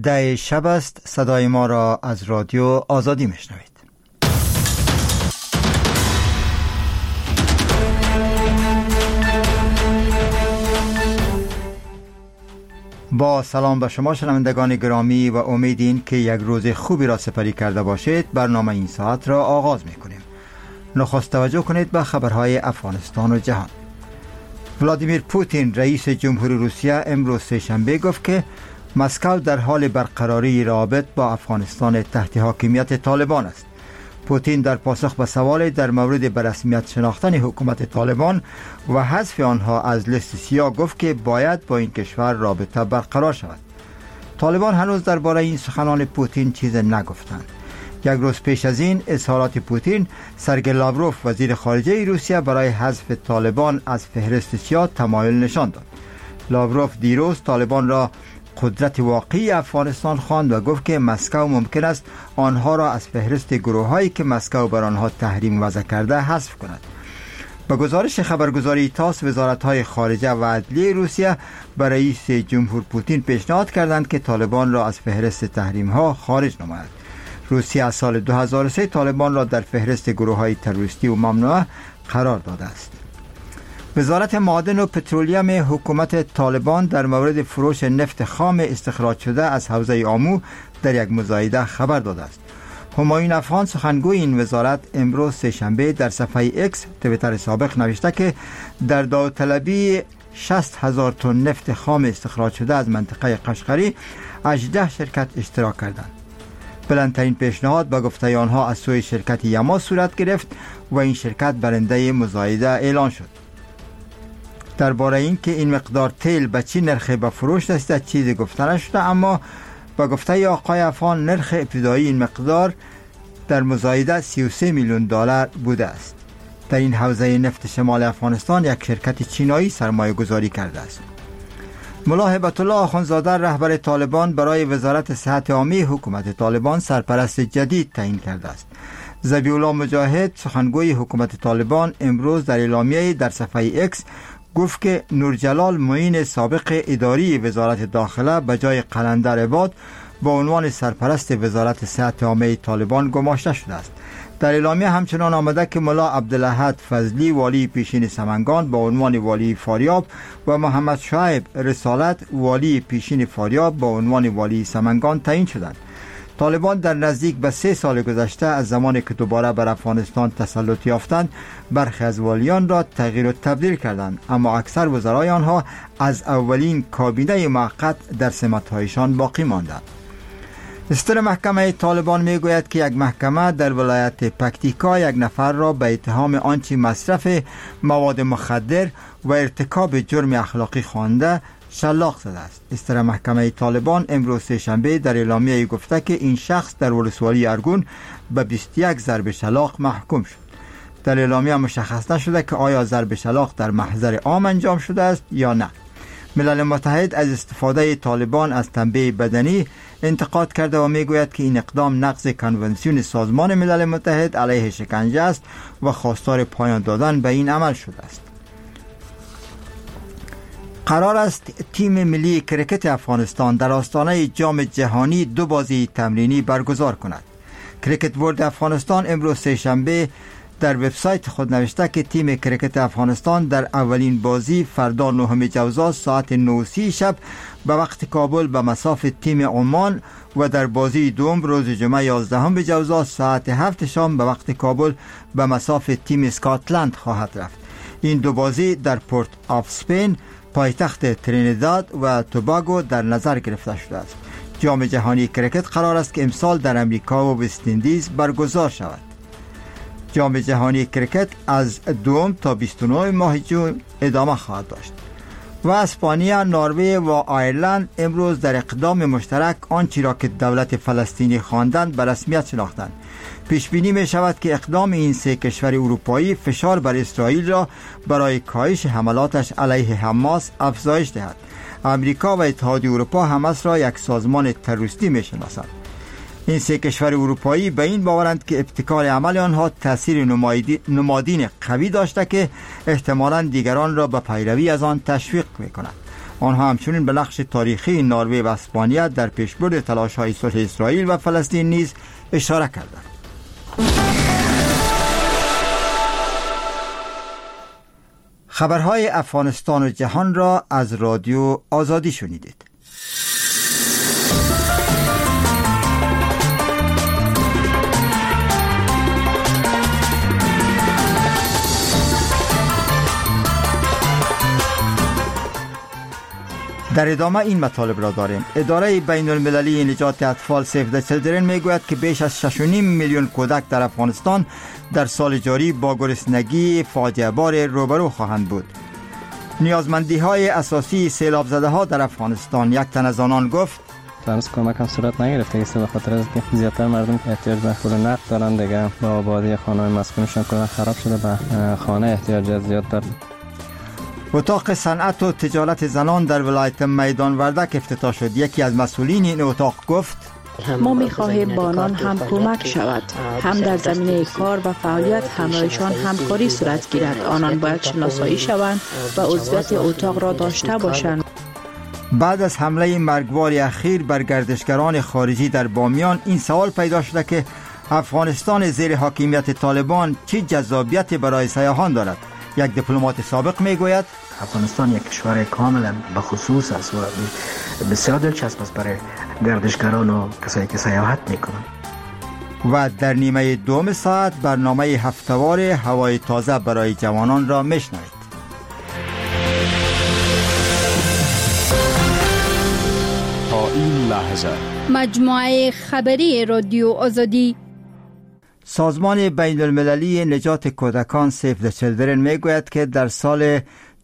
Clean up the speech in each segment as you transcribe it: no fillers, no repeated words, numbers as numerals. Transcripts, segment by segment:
10 شب است. صدای ما را از رادیو آزادی میشنوید. با سلام به شما شنوندگان گرامی و امیدین که یک روز خوبی را سپری کرده باشید. برنامه این ساعت را آغاز میکنیم. نخست توجه کنید به خبرهای افغانستان و جهان. ولادیمیر پوتین رئیس جمهوری روسیه امروز سه‌شنبه گفت که مسکو در حال برقراری روابط با افغانستان تحت حاکمیت طالبان است. پوتین در پاسخ به سوال در مورد به رسمیت شناختن حکومت طالبان و حذف آنها از لیست سیاه گفت که باید با این کشور رابطه برقرار شود. طالبان هنوز درباره این سخنان پوتین چیز نگفتند. یک روز پیش از این اظهارات پوتین، سرگئی لاوروف وزیر خارجه روسیه برای حذف طالبان از فهرست سیاه تمایل نشان داد. لاوروف دیروز طالبان را قدرت واقعی افغانستان خواند و گفت که مسکو ممکن است آنها را از فهرست گروه‌هایی که مسکو بر آنها تحریم وضع کرده حذف کند. با گزارش خبرگزاری تاس، وزارت‌های خارجه و عدلیه روسیه به رئیس جمهور پوتین پیشنهاد کردند که طالبان را از فهرست تحریم‌ها خارج نماید. روسیه از سال 2003 طالبان را در فهرست گروه‌های تروریستی و ممنوعه قرار داده است. وزارت معادن و پترولیم حکومت طالبان در مورد فروش نفت خام استخراج شده از حوزه آمو در یک مزایده خبر داده است. همایون افغان سخنگوی این وزارت امروز سه‌شنبه در صفحه اکس توییتر سابق نوشته که در داوطلبی 60,000 تن نفت خام استخراج شده از منطقه قشقری 18 شرکت اشتراک کردند. بلندترین پیشنهاد به گفته آنها از سوی شرکت یما صورت گرفت و این شرکت برنده مزایده اعلان شد. درباره این که این مقدار تیل به چی نرخ به فروش رسیده چیزی گفته نشده، اما با گفته آقای افغان نرخ ابتدایی این مقدار در مزایده 33 میلیون دلار بوده است. در این حوزه نفت شمال افغانستان یک شرکت چینایی سرمایه گذاری کرده است. ملا هبت الله آخوندزاده رهبر طالبان برای وزارت صحت عامه حکومت طالبان سرپرست جدید تعیین کرده است. ذبیح الله مجاهد سخنگوی حکومت طالبان امروز در اعلامیه‌ای در صفحه اکس گفت که نورجلال معین سابق اداری وزارت داخله به جای قلندر عباد با عنوان سرپرست وزارت صحت عامه طالبان گماشته شده است. در اعلامیه همچنان آمده که ملا عبدالاحد فضلی والی پیشین سمنگان با عنوان والی فاریاب و محمد شعیب رسالت والی پیشین فاریاب با عنوان والی سمنگان تعیین شدند. طالبان در نزدیک به 3 سال گذشته از زمانی که دوباره بر افغانستان تسلط یافتند برخی از والیان را تغییر و تبدیل کردند، اما اکثر وزرای آنها از اولین کابینه موقت در سمت‌هایشان باقی ماندند. استر محکمه طالبان میگوید که یک محکمه در ولایت پکتیکا یک نفر را به اتهام آنچه مصرف مواد مخدر و ارتکاب جرم اخلاقی خوانده شلاق زده است. استر محکمه طالبان امروز سه‌شنبه در اعلامیه گفته که این شخص در ولسوالی ارگون به 21 ضرب شلاق محکوم شد. در اعلامیه مشخص نشده که آیا ضرب شلاق در محضر عام انجام شده است یا نه. ملل متحد از استفاده طالبان از تنبیه بدنی انتقاد کرده و میگوید که این اقدام نقض کنونسیون سازمان ملل متحد علیه شکنجه است و خواستار پایان دادن به این عمل شده است. قرار است تیم ملی کرکت افغانستان در آستانه جام جهانی 2 بازی تمرینی برگزار کند. کرکت ورلد افغانستان امروز سه‌شنبه در وبسایت خود نوشته که تیم کرکت افغانستان در اولین بازی فردا 9 جوزا ساعت 9:30 شب به وقت کابل به مصاف تیم عمان و در بازی دوم روز جمعه 11 جوزا ساعت 7 شام به وقت کابل به مصاف تیم اسکاتلند خواهد رفت. این 2 بازی در پورت آف سپین پایتخت ترینیداد و توباگو در نظر گرفته شده است. جام جهانی کرکت قرار است که امسال در امریکا و وست اندیز برگزار شود. جام جهانی کرکت از 2 تا 29 ماه جون ادامه خواهد داشت. و اسپانیا، نروژ و آیرلند امروز در اقدام مشترک آنچه را که دولت فلسطینی خواندند به رسمیت شناختند. پیش بینی می شود که اقدام این 3 کشور اروپایی فشار بر اسرائیل را برای کاهش حملاتش علیه حماس افزایش دهد. امریکا و اتحادیه اروپا حماس را یک سازمان تروریستی می شناسند. این 3 کشور اروپایی به این باورند که ابتکار عمل آنها تأثیر نمادین قوی داشته که احتمالاً دیگران را به پیروی از آن تشویق می‌کند. آنها همچنین به نقش تاریخی نروژ و اسپانیا در پیشبرد تلاش‌های صلح اسرائیل و فلسطین نیز اشاره کردند. خبرهای افغانستان و جهان را از رادیو آزادی شنیدید. در ادامه این مطالب را داریم. اداره بین المللی نجات اطفال سیو د چیلدرن میگوید که بیش از 6.5 میلیون کودک در افغانستان در سال جاری با گرسنگی فاجعه بار روبرو خواهند بود. نیازمندی های اساسی سیلاب زده ها در افغانستان، یک تن از آنان گفت هنوز کمک هم صورت نگرفته است، به خاطر از که زیادتر مردم احتیاج به پول نقد دارن دیگه، با آبادی خانه مسکونشان کلا خراب شده، به خانه احتیاج زیاد دارن. اتاق صنعت و تجارت زنان در ولایت میدان وردک افتتاح شد. یکی از مسئولین این اتاق گفت ما می‌خواهیم با آنان هم کمک شود، هم در زمینه کار و فعالیت همراهشان همکاری صورت گیرد. آنان باید شناسایی شوند و عضویت اتاق را داشته باشند. بعد از حمله مرگبار اخیر بر گردشگران خارجی در بامیان، این سوال پیدا شده که افغانستان زیر حاکمیت طالبان چه جذابیتی برای سیاحان دارد. یک دیپلمات سابق میگوید افغانستان یک کشور کاملا به خصوص است و بسیار دلچسب است برای گردشگران و کسایی که سیاحت میکنند. و در نیمه دوم ساعت برنامه هفته‌وار هوای تازه برای جوانان را میشنوید. تا این لحظه مجموعه خبری رادیو آزادی. سازمان بین المللی نجات کودکان سیو د چیلدرن میگوید که در سال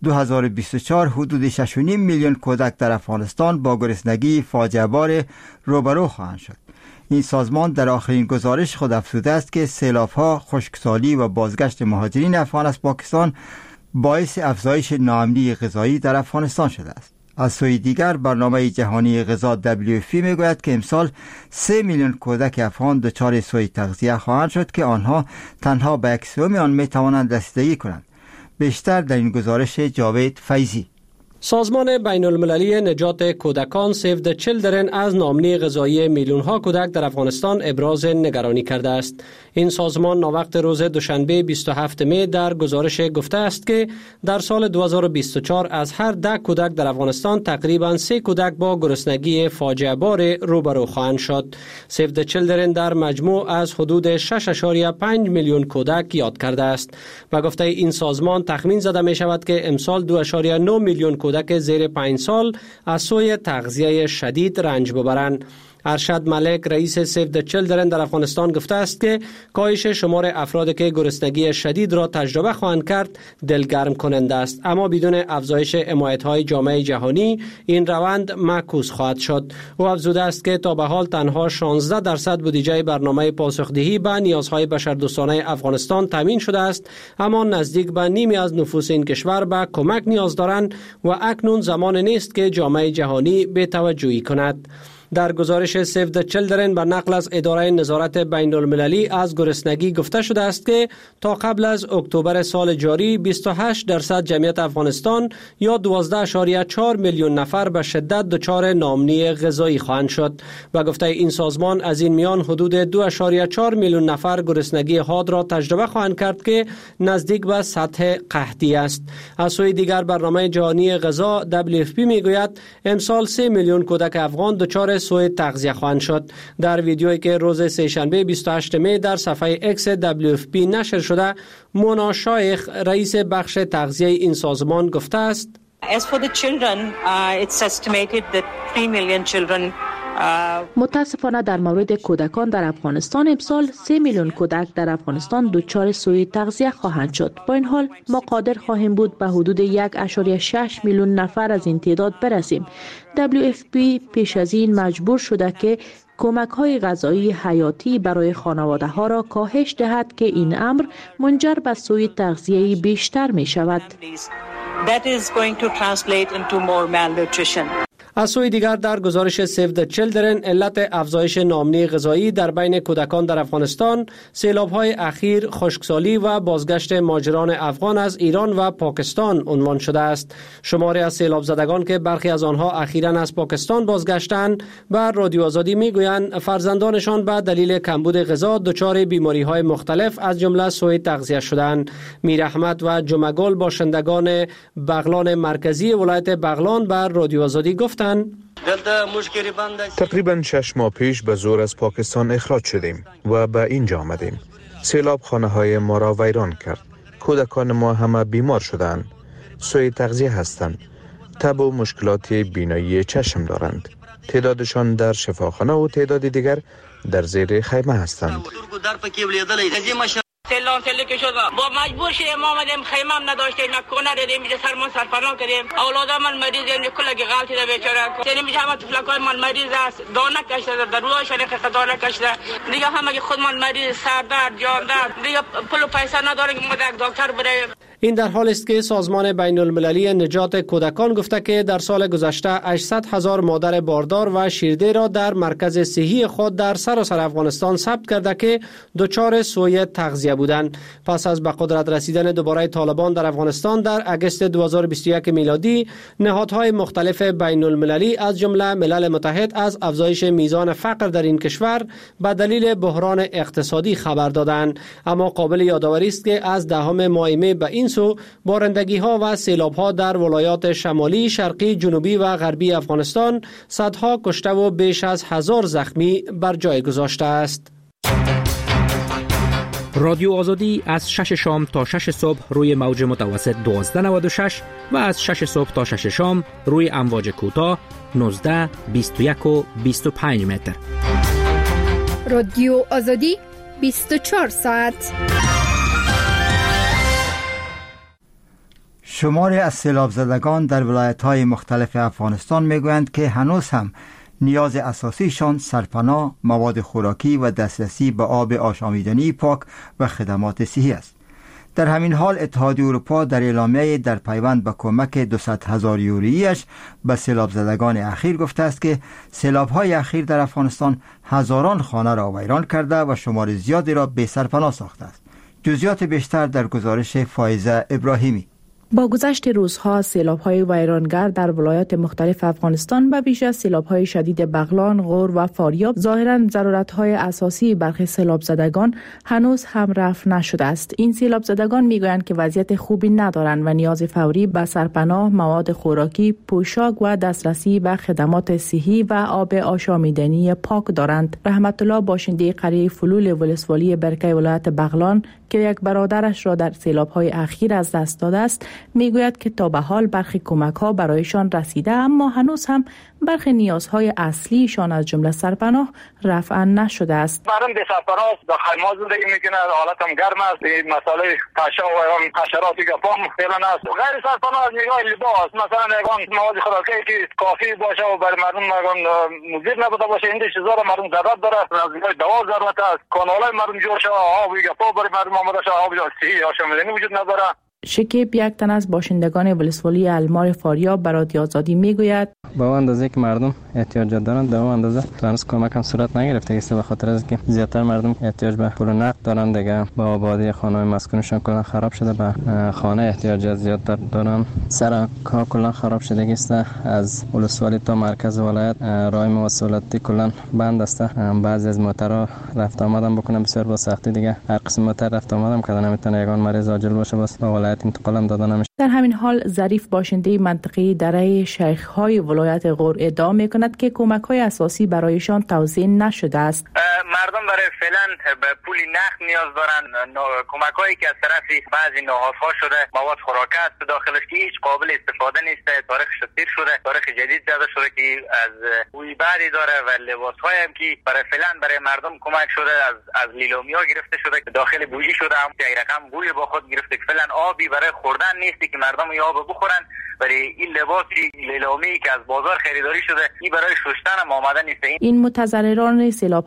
2024 حدود 6.5 میلیون کودک در افغانستان با گرسنگی فاجعه بار روبرو خواهند شد. این سازمان در آخرین گزارش خود افزوده است که سیلاب‌ها، خشکسالی و بازگشت مهاجرین افغان از پاکستان باعث افزایش ناامنی غذایی در افغانستان شده است. از سوی دیگر برنامه جهانی غذا WFP میگوید که امسال 3 میلیون کودک افغان دچار سوء تغذیه خواهند شد که آنها تنها به 1/3 آن میتوانند رسیدگی کنند. بیشتر در این گزارش جاوید فیضی. سازمان بین المللی نجات کودکان سیو د چیلدرن از ناامنی غذایی میلیون ها کودک در افغانستان ابراز نگرانی کرده است. این سازمان ناوقت روز دوشنبه 27 می در گزارش گفته است که در سال 2024 از هر 10 کودک در افغانستان تقریباً 3 کودک با گرسنگی فاجعه بار روبرو خواهند شد. سیو د چیلدرن در مجموع از حدود 6.5 میلیون کودک یاد کرده است و گفته این سازمان تخمین زده می شود که امسال 2.9 میلیون کودک زیر 5 سال از سوی تغذیه شدید رنج ببرند. ارشد ملک رئیس سیو د چیلدرن در افغانستان گفته است که کاهش شمار افرادی که گرسنگی شدید را تجربه خواهند کرد دلگرم کننده است، اما بدون افزایش حمایت‌های جامعه جهانی این روند معکوس خواهد شد. او افزوده است که تا به حال تنها 16% بودجه برنامه پاسخدهی به نیازهای بشردوستانه افغانستان تامین شده است، اما نزدیک به نیمی از نفوس این کشور به کمک نیاز دارند و اکنون زمان نیست که جامعه جهانی بی‌توجهی کند. در گزارش سیو د چیلدرن به نقل از اداره نظارت بین المللی از گرسنگی گفته شده است که تا قبل از اکتبر سال جاری 28% جمعیت افغانستان یا 12.4 میلیون نفر به شدت دچار ناامنی غذایی خواهند شد و گفته این سازمان از این میان حدود 2.4 میلیون نفر گرسنگی حاد را تجربه خواهند کرد که نزدیک به سطح قحطی است. از سوی دیگر برنامه جهانی غذا WFP میگوید امسال 3 میلیون کودک افغان دچار سوء تغذیه خواهند شد. در ویدیویی که روز سه‌شنبه 28 می در صفحه اکس WFP نشر شده، مونا شایخ رئیس بخش تغذیه این سازمان گفته است As for the children, it's estimated that 3 million children متاسفانه در مورد کودکان در افغانستان امسال 3 میلیون کودک در افغانستان دچار سوء تغذیه خواهند شد. با این حال ما قادر خواهیم بود به حدود 1.6 میلیون نفر از این تعداد برسیم. WFP پیش از این مجبور شده که کمک‌های غذایی حیاتی برای خانواده‌ها را کاهش دهد که این امر منجر به سوء تغذیه بیشتر می شود. that is going to translate into more malnutrition. از سوی دیگر در گزارش سیو د چیلدرن علت افزایش ناامنی غذایی در بین کودکان در افغانستان سیلاب‌های اخیر، خشکسالی و بازگشت مهاجران افغان از ایران و پاکستان عنوان شده است. شماری از سیلاب زدگان که برخی از آنها اخیراً از پاکستان بازگشتند بر رادیو آزادی میگویند فرزندانشان به دلیل کمبود غذا دچار بیماری‌های مختلف از جمله سوء تغذیه شدند. میر احمد و جمعگل باشندگان بغلان مرکزی ولایت بغلان بر رادیو آزادی گفتند تقریباً 6 ماه پیش به زور از پاکستان اخراج شدیم و به اینجا آمدیم. سیلاب خانه های ما را ویران کرد. کودکان ما همه بیمار شدند. سوء تغذیه هستند. تب و مشکلات بینایی چشم دارند. تعدادشان در شفاخانه و تعداد دیگر در زیر خیمه هستند. سلام که شد با مجبور شدیم آمدیم خیمه هم نداشتیم نه کونه دیدیم اینجا سرمان سرپناه کردیم اولادم من مریض این کلگی غلطی ده بیچاره یعنی میشه همه طفلکای من مریض است دانه کشته در رویشان که دانه کشته دیگه همه که خود من مریض سر درد جان درد دیگه پول و پیسه نداره که ما یک دکتر بریم. این در حال است که سازمان بین المللی نجات کودکان گفته که در سال گذشته 800,000 مادر باردار و شیرده را در مرکز صحی خود در سراسر افغانستان ثبت کرده که دچار سوء تغذیه بودند. پس از به قدرت رسیدن دوباره طالبان در افغانستان در اگست 2021 میلادی، نهادهای مختلف بین المللی از جمله ملل متحد از افزایش میزان فقر در این کشور به دلیل بحران اقتصادی خبر دادند. اما قابل یادآوری است که از دهم ماه مه به این سو بارندگی ها و سیلاب ها در ولایات شمالی، شرقی، جنوبی و غربی افغانستان صدها کشته و بیش از 1000 زخمی بر جای گذاشته است. رادیو آزادی از 6 شام تا 6 صبح روی موج متوسط 1296 و از 6 صبح تا 6 شام روی امواج کوتاه 19، 21 و 25 متر. رادیو آزادی 24 ساعت. شماری از سیلاب زدگان در ولایت‌های مختلف افغانستان میگویند که هنوز هم نیاز اساسیشان سرپناه، مواد خوراکی و دسترسی به آب آشامیدنی پاک و خدمات صحی است. در همین حال اتحادیه اروپا در اعلامیه در پیوند به کمک 200,000 یورویی‌اش به سیلاب زدگان اخیر گفته است که سیلاب‌های اخیر در افغانستان هزاران خانه را ویران کرده و شمار زیادی را بی سرپناه ساخته است. جزئیات بیشتر در گزارش فائزه ابراهیمی. با گذشت روزها سیلاب‌های ویرانگر در ولایات مختلف افغانستان به ویژه سیلاب‌های شدید بغلان، غور و فاریاب ظاهراً ضرورت‌های اساسی برخی سیلاب زدگان هنوز هم رفع نشده است. این سیلاب زدگان می‌گویند که وضعیت خوبی ندارند و نیاز فوری به سرپناه، مواد خوراکی، پوشاک و دسترسی به خدمات صحی و آب آشامیدنی پاک دارند. رحمت الله باشنده قریه فلول ولسوالی برکه ولایت بغلان که یک برادرش را در سیلاب‌های اخیر از دست داده است، میگوید که تا به حال برخی کمک‌ها برایشان رسیده اما هنوز هم برخی نیازهای اصلیشان از جمله سرپناه رفع نشده است. مردم به سرپناه به خیمه زندگی میکنه، حالت هم گرم است. این مسئله تشه و حشراتی که پام فعلا است. غیر سرپناه از نگاه لباس مثلا نگاه مواد خوراکی که کافی باشه و برای مردم مضر نبوده باشه، این چیزا را مردم ضرورت داره. از نگاه دوا ضرورت است. کانالای مردم جوش آب و گپا برای مردم آماده شه، آب صحی آشامیدنی وجود نداره. شکیب یک تن از باشندگان ولسوالی المار فاریاب به رادیو آزادی میگوید با اندازه که مردم احتیاجات دارند در اون اندازه هنوز کمک هم صورت نگرفته است، به خاطر از که زیادتر مردم احتیاج به پول نقد دارند. دیگه با آبادی خانه‌های مسکونشان کلا خراب شده، به خانه احتیاجات زیادتر دارند. سر کار کلا خراب شده است. از ولسوالی تا مرکز ولایت راه مواصلاتی کلا بند است. بعضی از موترها رفت آمدن بکنن بسیار با سختی. دیگه هر قسم موتر رفت آمدن کردن نمیتونه یگان مریض عاجل باشه، بس ولایت انتقال دادن نمیشه. در همین حال ظریف باشنده منطقه دره شیخ‌های ولایت غور ادعا می‌کند که کمک‌های اساسی برایشان توزیع نشده است. مردم برای فعلا به پول نقد نیاز دارن. کمک‌هایی که از طرف بعضی نهادها شده، مواد خوراکی است داخلش که هیچ قابل استفاده نیست. تاریخش تیر شده، تاریخ جدید زده شده که از بوی بعدی داره و لباس‌های هم که برای فعلا برای مردم کمک شده از لیلومیا گرفته شده، داخل بوجی شده، هم یک رقم بوی با خود گرفته که فعلا آبی برای خوردن نیست که مردم آب بخورن. برای این لباسی لیلومی که از بازار خریداری شده این برای شستن هم آماده نیست. این متضرران سیلاب‌های اخیر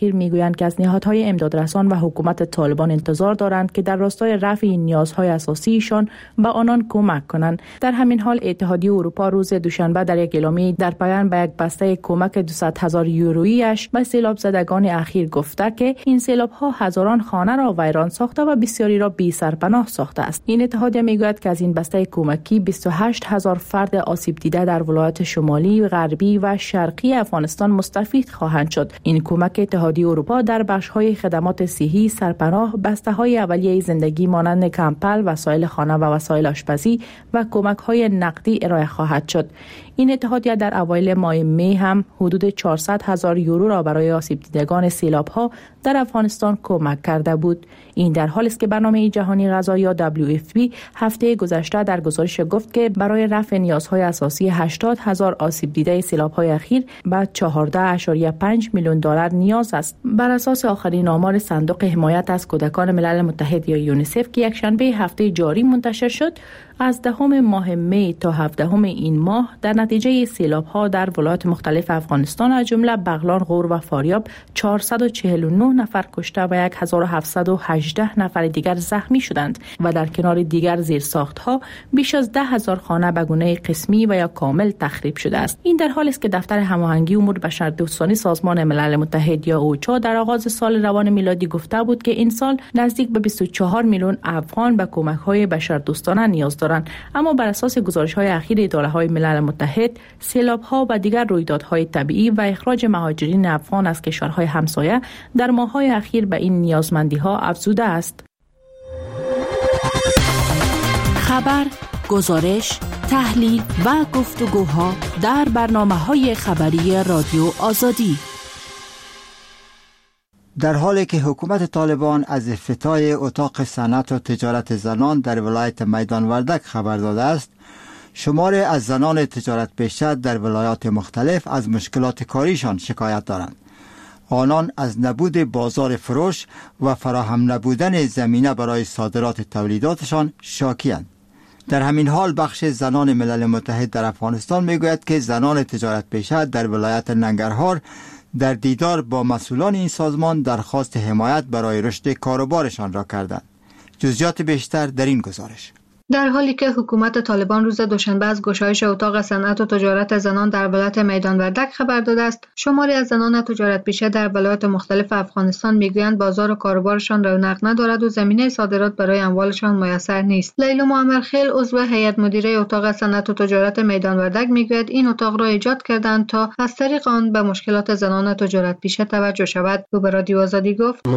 اخیر میگویند که از نهادهای امدادرسان و حکومت طالبان انتظار دارند که در راستای رفع نیازهای اساسیشان به آنان کمک کنند. در همین حال اتحادیه اروپا روز دوشنبه در یک اعلامیه در پایان به یک بسته کمک 200,000 یورویی‌اش به سیلاب زدگان اخیر گفته که این سیلاب‌ها هزاران خانه را ویران ساخته و بسیاری را بی سرپناه ساخته است. این اتحادیه میگوید که از این بسته کمکی 28,000 فرد آسیب دیده در ولایات شمالی، غربی و شرقی افغانستان مستفید خواهند شد. این کمک اتحادیه اروپا در بخش‌های خدمات صحی، سرپناه، بسته‌های اولیه زندگی مانند کمپل، وسایل خانه و وسایل آشپزی و کمک‌های نقدی ارائه خواهد شد. این اتحادیه در اوایل ماه می هم حدود 400,000 یورو را برای آسیب دیدگان سیلاب‌ها در افغانستان کمک کرده بود. این در حالی است که برنامه جهانی غذایی یا WFP هفته گذشته در گزارش گفت که برای رفع نیازهای اساسی 80,000 آسیب دیده سیلاب‌های اخیر به 14.5 میلیون دلار نیاز است. بر اساس آخرین آمار صندوق حمایت از کودکان ملل متحد یا یونیسف که یک شنبه هفته جاری منتشر شد، از 10 ماه می تا 17 این ماه در نتیجه سیلاب‌ها در ولایات مختلف افغانستان از جمله بغلان، غور و فاریاب 449 نفر کشته و 1718 نفر دیگر زخمی شدند و در کنار دیگر زیرساخت‌ها بیش از 10,000 خانه به گونه قسمی و یا کامل تخریب شده است. این در حالی است که دفتر هماهنگی امور بشردوستانه سازمان ملل متحد یا اوچا در آغاز سال روان میلادی گفته بود که این سال نزدیک به 24 میلیون افغان به کمک‌های بشردوستانه نیاز دارند. اما بر اساس گزارش‌های اخیر اداره‌های ملل متحد، سیلاب‌ها و دیگر رویدادهای طبیعی و اخراج مهاجرین افغان از کشورهای همسایه در ماه‌های اخیر به این نیازمندی‌ها افزوده است. خبر، گزارش، تحلیل و گفتگوها در برنامه‌های خبری رادیو آزادی. در حالی که حکومت طالبان از افتتاح اتاق صنعت و تجارت زنان در ولایت میدان وردک خبر داده است، شماری از زنان تجارت پیشه در ولایات مختلف از مشکلات کاریشان شکایت دارند. آنان از نبود بازار فروش و فراهم نبودن زمینه برای صادرات تولیداتشان شاکی‌اند. در همین حال بخش زنان ملل متحد در افغانستان میگوید که زنان تجارت پیشه در ولایت ننگرهار در دیدار با مسئولان این سازمان درخواست حمایت برای رشد کاروبارشان را کردند. جزئیات بیشتر در این گزارش. در حالی که حکومت طالبان روز دوشنبه از گشایش اتاق صنعت و تجارت زنان در ولایت میدان وردک خبر داده است، شماری از زنان تجارت پیشه در ولایات مختلف افغانستان میگویند بازار و کاروبارشان رونق ندارد و زمینه صادرات برای اموالشان میسر نیست. لیلا معمرخیل عضو هیئت مدیره اتاق صنعت و تجارت میدان وردک میگوید این اتاق را ایجاد کردند تا از طریق آن به مشکلات زنان تجارت پیشه توجه شود. او به رادیو آزادی گفت: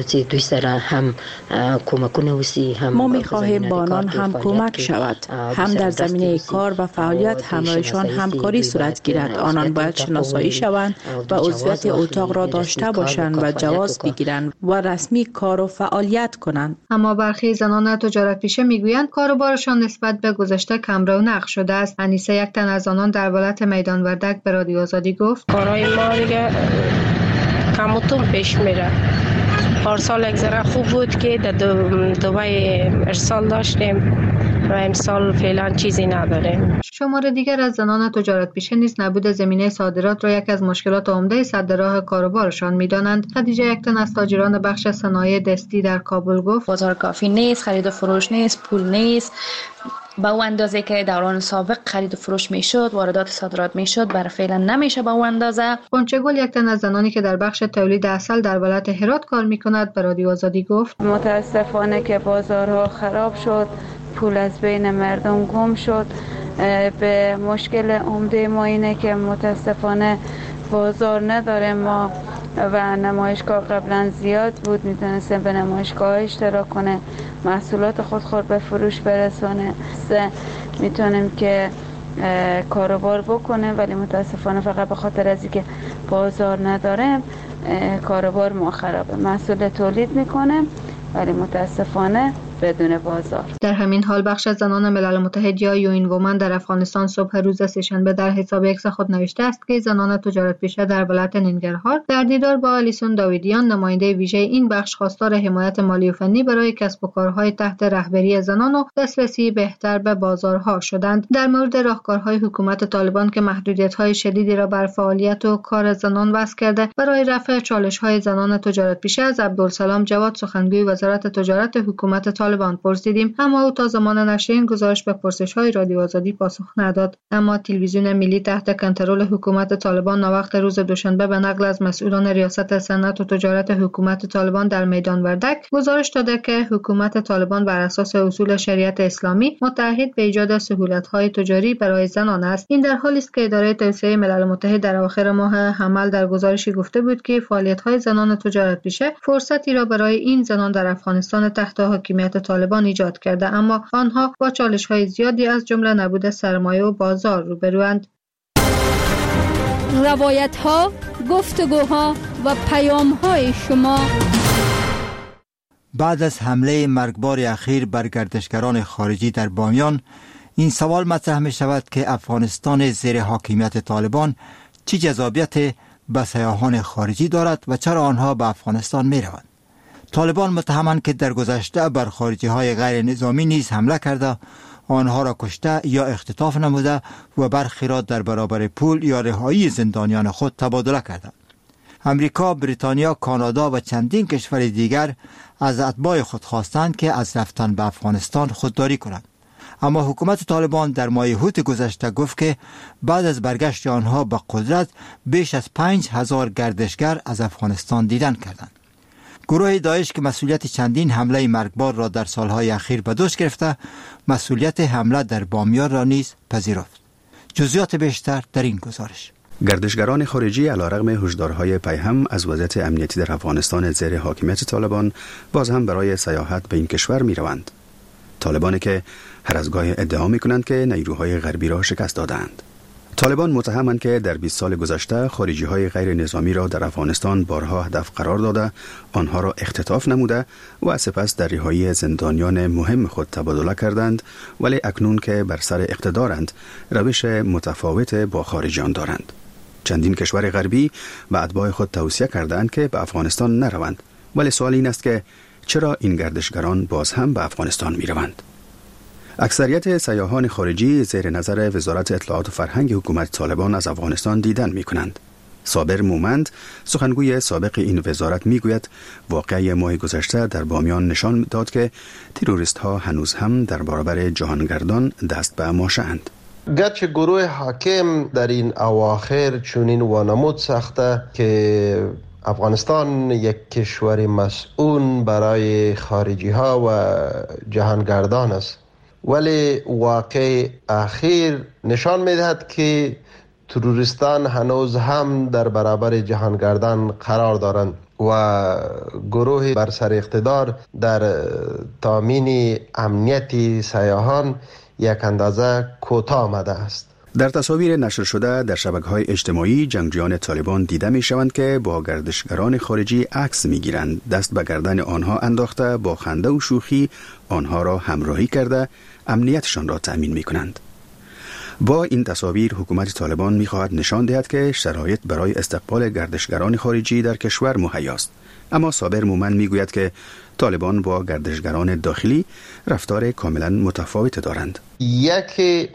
ما می‌خواهیم با آنان هم کمک شود، هم در زمینه کار و فعالیت همراهشان همکاری صورت گیرد. آنان باید شناسایی شوند و عضویت اتاق را داشته باشند و جواز بگیرند و رسمی کار و فعالیت کنند. اما برخی زنان تجارت پیشه میگویند کاروبارشان نسبت به گذشته کم رونق شده است. انیسه، یک تن از آنان در ولایت میدان وردک، به رادیو آزادی گفت: کارهای ما دیگه کم و توم پیش میره. پارسال یک ذره خوب بود که در دبی ارسال داشتیم و امسال فعلا چیزی نداریم. شمار دیگر از زنان تجارت پیشه نیز نبود زمینه صادرات را یک از مشکلات عمده سد راه کاروبارشان می‌دانند. خدیجه، یک تن از تاجران بخش صنایع دستی در کابل گفت: بازار کافی نیست، خرید و فروش نیست، پول نیست. با اون اندازه که دوران سابق خرید و فروش میشد، واردات صادرات میشد، برای فعلا نمیشه با اون اندازه. قنچه‌گل، یک تن از زنانی که در بخش تولید عسل در ولایت هرات کار میکند، به رادیو آزادی گفت: متاسفانه که بازارها خراب شد، پول از بین مردم گم شد. به مشکل عمده ما اینه که متاسفانه بازار نداره. ما و نمایشگاه قبلا زیاد بود، میتونستیم به نمایشگاه اشتراک کنه، محصولات خود به فروش برسونه، میتونیم که کاروبار بکنه، ولی متاسفانه فقط به خاطر از اینکه بازار نداریم کاروبار ما خرابه. محصول تولید میکنه ولی متاسفانه بدون بازار. در همین حال بخش از زنان ملل متحد یا یوین وومن در افغانستان صبح روز سه‌شنبه در حساب اکس خود نوشته است که زنان تجارت پیشه در ولایت ننگرهار در دیدار با الیسون داویدیان نماینده ویژه این بخش خواستار حمایت مالی و فنی برای کسب و کارهای تحت رهبری زنان و دسترسی بهتر به بازارها شدند. در مورد راهکارهای حکومت طالبان که محدودیت‌های شدیدی را بر فعالیت و کار زنان وضع کرده برای رفع چالش‌های زنان تجارت پیشه از عبدالسلام جواد سخنگوی وزارت تجارت حکومت طالبان پرسیدیم، اما او تا زمان نشر این گزارش به پرسش‌های رادیو آزادی پاسخ نداد. اما تلویزیون ملی تحت کنترل حکومت طالبان ناوقت روز دوشنبه به نقل از مسئولان ریاست صنعت و تجارت حکومت طالبان در میدان وردک گزارش داده که حکومت طالبان بر اساس اصول شریعت اسلامی متعهد به ایجاد سهولت‌های تجاری برای زنان است. این در حالی است که اداره توسعه ملل متحد در آخر ماه حمل در گزارشی گفته بود که فعالیت‌های زنان تجارت پیشه فرصتی را برای این زنان در افغانستان تحت حاکمیت طالبان ایجاد کرده، اما آنها با چالش‌های زیادی از جمله نبود سرمایه و بازار روبروند. روایت‌ها، گفتگوها و پیام‌های شما. بعد از حمله مرگبار اخیر بر گردشگران خارجی در بامیان، این سوال مطرح می شود که افغانستان زیر حاکمیت طالبان چه جذابیت به سیاحان خارجی دارد و چرا آنها به افغانستان می روند. طالبان متهمند که در گذشته بر خارجی های غیر نظامی نیز حمله کرده، آنها را کشته یا اختطاف نموده و برخی را در برابر پول یا رهایی زندانیان خود تبادله کرده. امریکا، بریتانیا، کانادا و چندین کشور دیگر از اتباع خود خواستند که از رفتن به افغانستان خودداری کنند. اما حکومت طالبان در ماه اوت گذشته گفت که بعد از برگشت آنها به قدرت بیش از 5000 گردشگر از افغانستان دیدن کردند. گروه داعش که مسئولیت چندین حمله مرگبار را در سالهای اخیر به دوش گرفته، مسئولیت حمله در بامیان را نیز پذیرفت. جزئیات بیشتر در این گزارش. گردشگران خارجی علیرغم هشدارهای پیهم از وضعیت امنیتی در افغانستان زیر حاکمیت طالبان باز هم برای سیاحت به این کشور می روند. طالبانی که هر از گاهی ادعا می کنند که نیروهای غربی را شکست دادند. طالبان متهمند که در 20 سال گذشته خارجی های غیر نظامی را در افغانستان بارها هدف قرار داده، آنها را اختطاف نموده و سپس در رهایی زندانیان مهم خود تبادله کردند، ولی اکنون که بر سر اقتدارند روش متفاوت با خارجیان دارند. چندین کشور غربی به اتباع خود توصیه کردند که به افغانستان نروند، ولی سوال این است که چرا این گردشگران باز هم به افغانستان می روند؟ اکثریت سیاحان خارجی زیر نظر وزارت اطلاعات و فرهنگ حکومت طالبان از افغانستان دیدن می کنند. صابر مومند، سخنگوی سابق این وزارت می گوید واقعه ماه گذشته در بامیان نشان داد که تروریست ها هنوز هم در برابر جهانگردان دست به ماشه اند. گرچه گروه حاکم در این اواخر چنین وانمود ساخته که افغانستان یک کشور مسئول برای خارجی ها و جهانگردان است، ولی واقع اخیر نشان میدهد که تروریستان هنوز هم در برابر جهانگردان قرار دارند و گروه بر سر اقتدار در تامین امنیت سیاحان یک اندازه کوتاه آمده است. در تصاویر نشر شده در شبکه‌های اجتماعی جنگجویان طالبان دیده می‌شوند که با گردشگران خارجی عکس می‌گیرند، دست به گردن آنها انداخته با خنده و شوخی آنها را همراهی کرده امنیتشان را تأمین می‌کنند. با این تصاویر حکومت طالبان می‌خواهد نشان دهد که شرایط برای استقبال گردشگران خارجی در کشور مهیا است. اما صابر مومن می‌گوید که طالبان با گردشگران داخلی رفتار کاملا متفاوت دارند. یک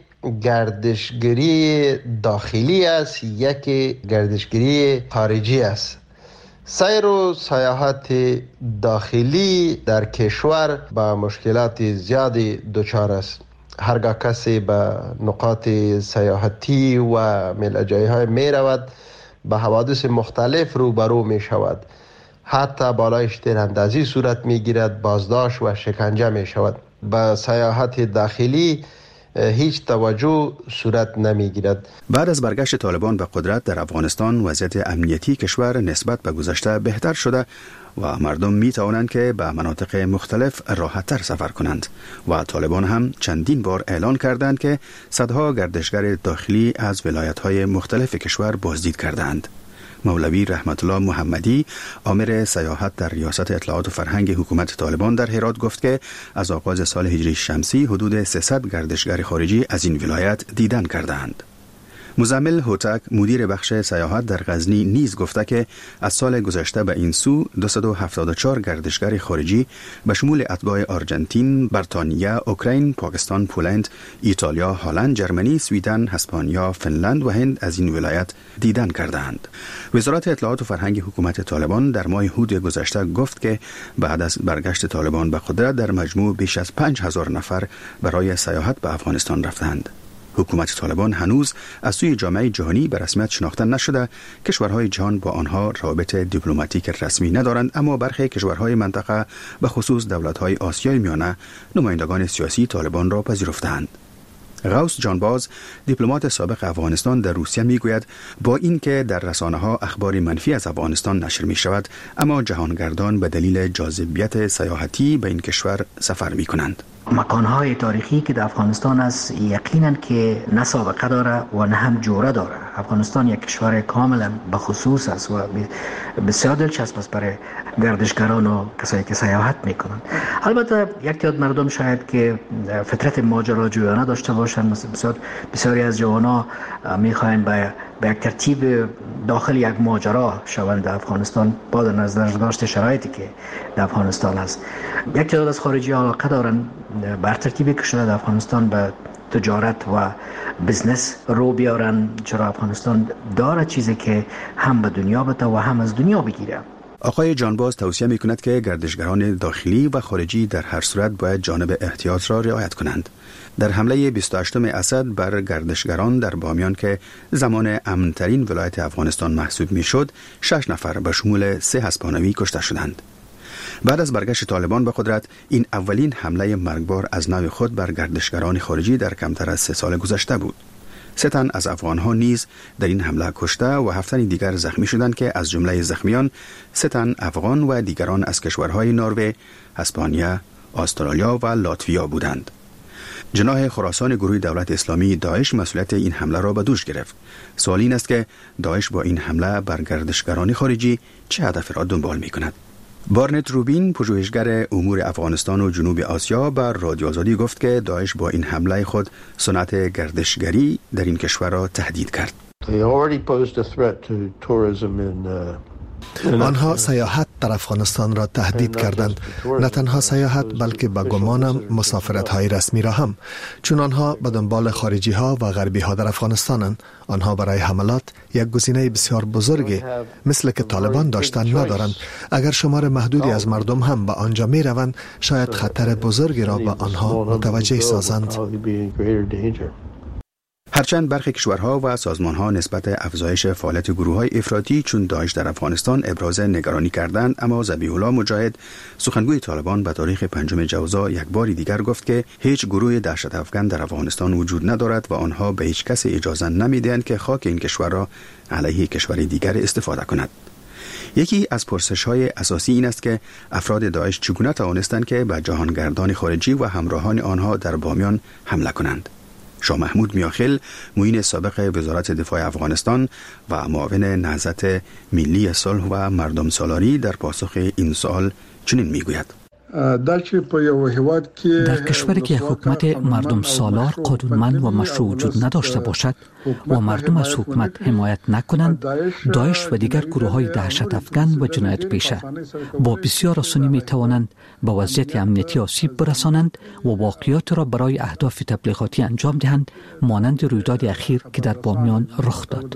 گردشگری داخلی است، یک گردشگری خارجی است. سیر و سیاحت داخلی در کشور با مشکلات زیادی دچار است. هرگاه کسی به نقاط سیاحتی و ملجایهای می رود به حوادث مختلف روبرو می شود. حتی بالایش تیراندازی صورت می گیرد، بازداشت و شکنجه می شود. به سیاحت داخلی هیچ توجه صورت نمی گیرد. بعد از برگشت طالبان به قدرت در افغانستان وضعیت امنیتی کشور نسبت به گذشته بهتر شده و مردم می توانند که به مناطق مختلف راحت‌تر سفر کنند و طالبان هم چندین بار اعلان کردند که صدها گردشگر داخلی از ولایت‌های مختلف کشور بازدید کردند. مولوی رحمت الله محمدی آمر سیاحت در ریاست اطلاعات و فرهنگ حکومت طالبان در هرات گفت که از آغاز سال هجری شمسی حدود 300 گردشگر خارجی از این ولایت دیدن کردند. مزمل هوتک مدیر بخش سیاحت در غزنی نیز گفته که از سال گذشته به این سو 274 گردشگر خارجی به شمول اتباع آرژانتین، بریتانیا، اوکراین، پاکستان، پولند، ایتالیا، هلند، جرمنی، سویدن، اسپانیا، فنلند و هند از این ولایت دیدن کردند. وزارت اطلاعات و فرهنگ حکومت طالبان در ماه هود گذشته گفت که بعد از برگشت طالبان به قدرت در مجموع بیش از 5000 نفر برای سیاحت به افغانستان رفتند. حکومت طالبان هنوز از سوی جامعه جهانی به رسمیت شناخته نشده. کشورهای جهان با آنها روابط دیپلماتیک رسمی ندارند، اما برخی کشورهای منطقه به خصوص دولت‌های آسیای میانه نمایندگان سیاسی طالبان را پذیرفتند. غوث جانباز دیپلمات سابق افغانستان در روسیه میگوید با اینکه در رسانه‌ها اخبار منفی از افغانستان نشر می‌شود، اما جهانگردان به دلیل جاذبیت سیاحتی به این کشور سفر می‌کنند. مکانهای تاریخی که در افغانستان است یقینا که نه سابقه داره و نه هم جوره داره. افغانستان یک کشور کاملا به خصوص است و بسیار دلچسب است برای گردشگران و کسایی که سیاحت میکنند. البته یک تعداد مردم شاید که فطرت ماجراجویانه داشته باشند، بسیاری از جوانان میخواین به یک ترتیب داخل یک ماجرا شوند در افغانستان با در نظر داشت شرایطی که در افغانستان است. یک تعداد از خارجی علاقه دارن بر ترتیبی که شده در افغانستان به تجارت و بزنس رو بیارن، چرا افغانستان داره چیزی که هم به دنیا بده و هم از دنیا بگیره. آقای جانباز توصیه می‌کند که گردشگران داخلی و خارجی در هر صورت باید جانب احتیاط را رعایت کنند. در حمله 28 اسد بر گردشگران در بامیان که زمان امن‌ترین ولایت افغانستان محسوب می‌شد، 6 نفر به شمول 3 هسپانوی کشته شدند. بعد از برگشت طالبان به قدرت، این اولین حمله مرگبار از نوع خود بر گردشگران خارجی در کمتر از 3 سال گذشته بود. 3 تن از افغان‌ها نیز در این حمله کشته و 7 تن دیگر زخمی شدند که از جمله زخمیان 3 تن افغان و دیگران از کشورهای نروژ، اسپانیا، استرالیا و لاتویا بودند. جناح خراسان گروه دولت اسلامی داعش مسئولیت این حمله را به دوش گرفت. سوال این است که داعش با این حمله بر گردشگران خارجی چه هدف را دنبال می‌کند؟ بارنت روبین، پژوهشگر امور افغانستان و جنوب آسیا، بر رادیو آزادی گفت که داعش با این حمله خود صنعت گردشگری در این کشور را تهدید کرد. آنها سیاحت در افغانستان را تهدید کردند. نه تنها سیاحت بلکه به گمانم مسافرت های رسمی را هم، چون آنها به دنبال خارجی ها و غربی ها در افغانستانند. آنها برای حملات یک گزینه بسیار بزرگی مثل که طالبان داشتن ندارند. اگر شمار محدودی از مردم هم به آنجا می روند، شاید خطر بزرگی را به آنها متوجه سازند. هرچند برخی کشورها و سازمانها نسبت افزایش فعالیت گروه‌های افراطی چون داعش در افغانستان ابراز نگرانی کردند، اما ذبیح الله مجاهد، سخنگوی طالبان، به تاریخ 5 جوزا یک بار دیگر گفت که هیچ گروه دهشت افکن در افغانستان وجود ندارد و آنها به هیچ کس اجازه نمی‌دهند که خاک این کشور را علیه کشور دیگر استفاده کند. یکی از پرسش‌های اساسی این است که افراد داعش چگونه توانستند که به جهانگردان خارجی و همراهان آنها در بامیان حمله کنند. شاه محمود میاخیل، معین سابق وزارت دفاع افغانستان و معاون نهضت ملی صلح و مردم سالاری، در پاسخ این سوال چنین میگوید: در کشوری که حکومت مردم سالار قانونمند و مشروع وجود نداشته باشد و مردم از حکومت حمایت نکنند، داعش و دیگر گروه‌های دهشت افکن و جنایت پیشه با بسیار آسانی می توانند به وضعیت امنیتی آسیب برسانند و واقعیات را برای اهداف تبلیغاتی انجام دهند، مانند رویداد اخیر که در بامیان رخ داد.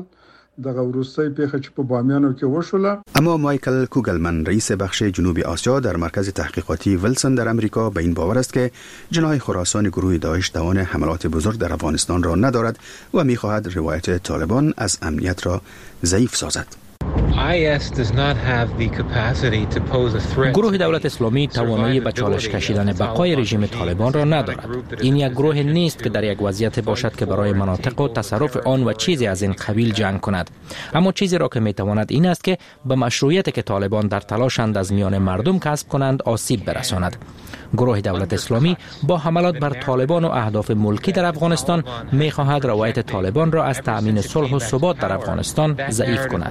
اما مایکل کوگلمن، رئیس بخش جنوب آسیا در مرکز تحقیقاتی ویلسون در امریکا، به این باور است که جناح خراسان گروه داعش توان حملات بزرگ در افغانستان را ندارد و می‌خواهد روایت طالبان از امنیت را ضعیف سازد. گروه دولت اسلامی توانایی به چالش کشیدن بقای رژیم طالبان را ندارد. این یک گروه نیست که در یک وضعیت باشد که برای مناطق و تصرف آن و چیزی از این قبیل جنگ کند. اما چیزی را که میتواند این است که به مشروعیتی که طالبان در تلاشند از میان مردم کسب کنند آسیب برساند. گروه دولت اسلامی با حملات بر طالبان و اهداف ملکی در افغانستان می‌خواهد روایت طالبان را از تأمین صلح و ثبات در افغانستان ضعیف کند.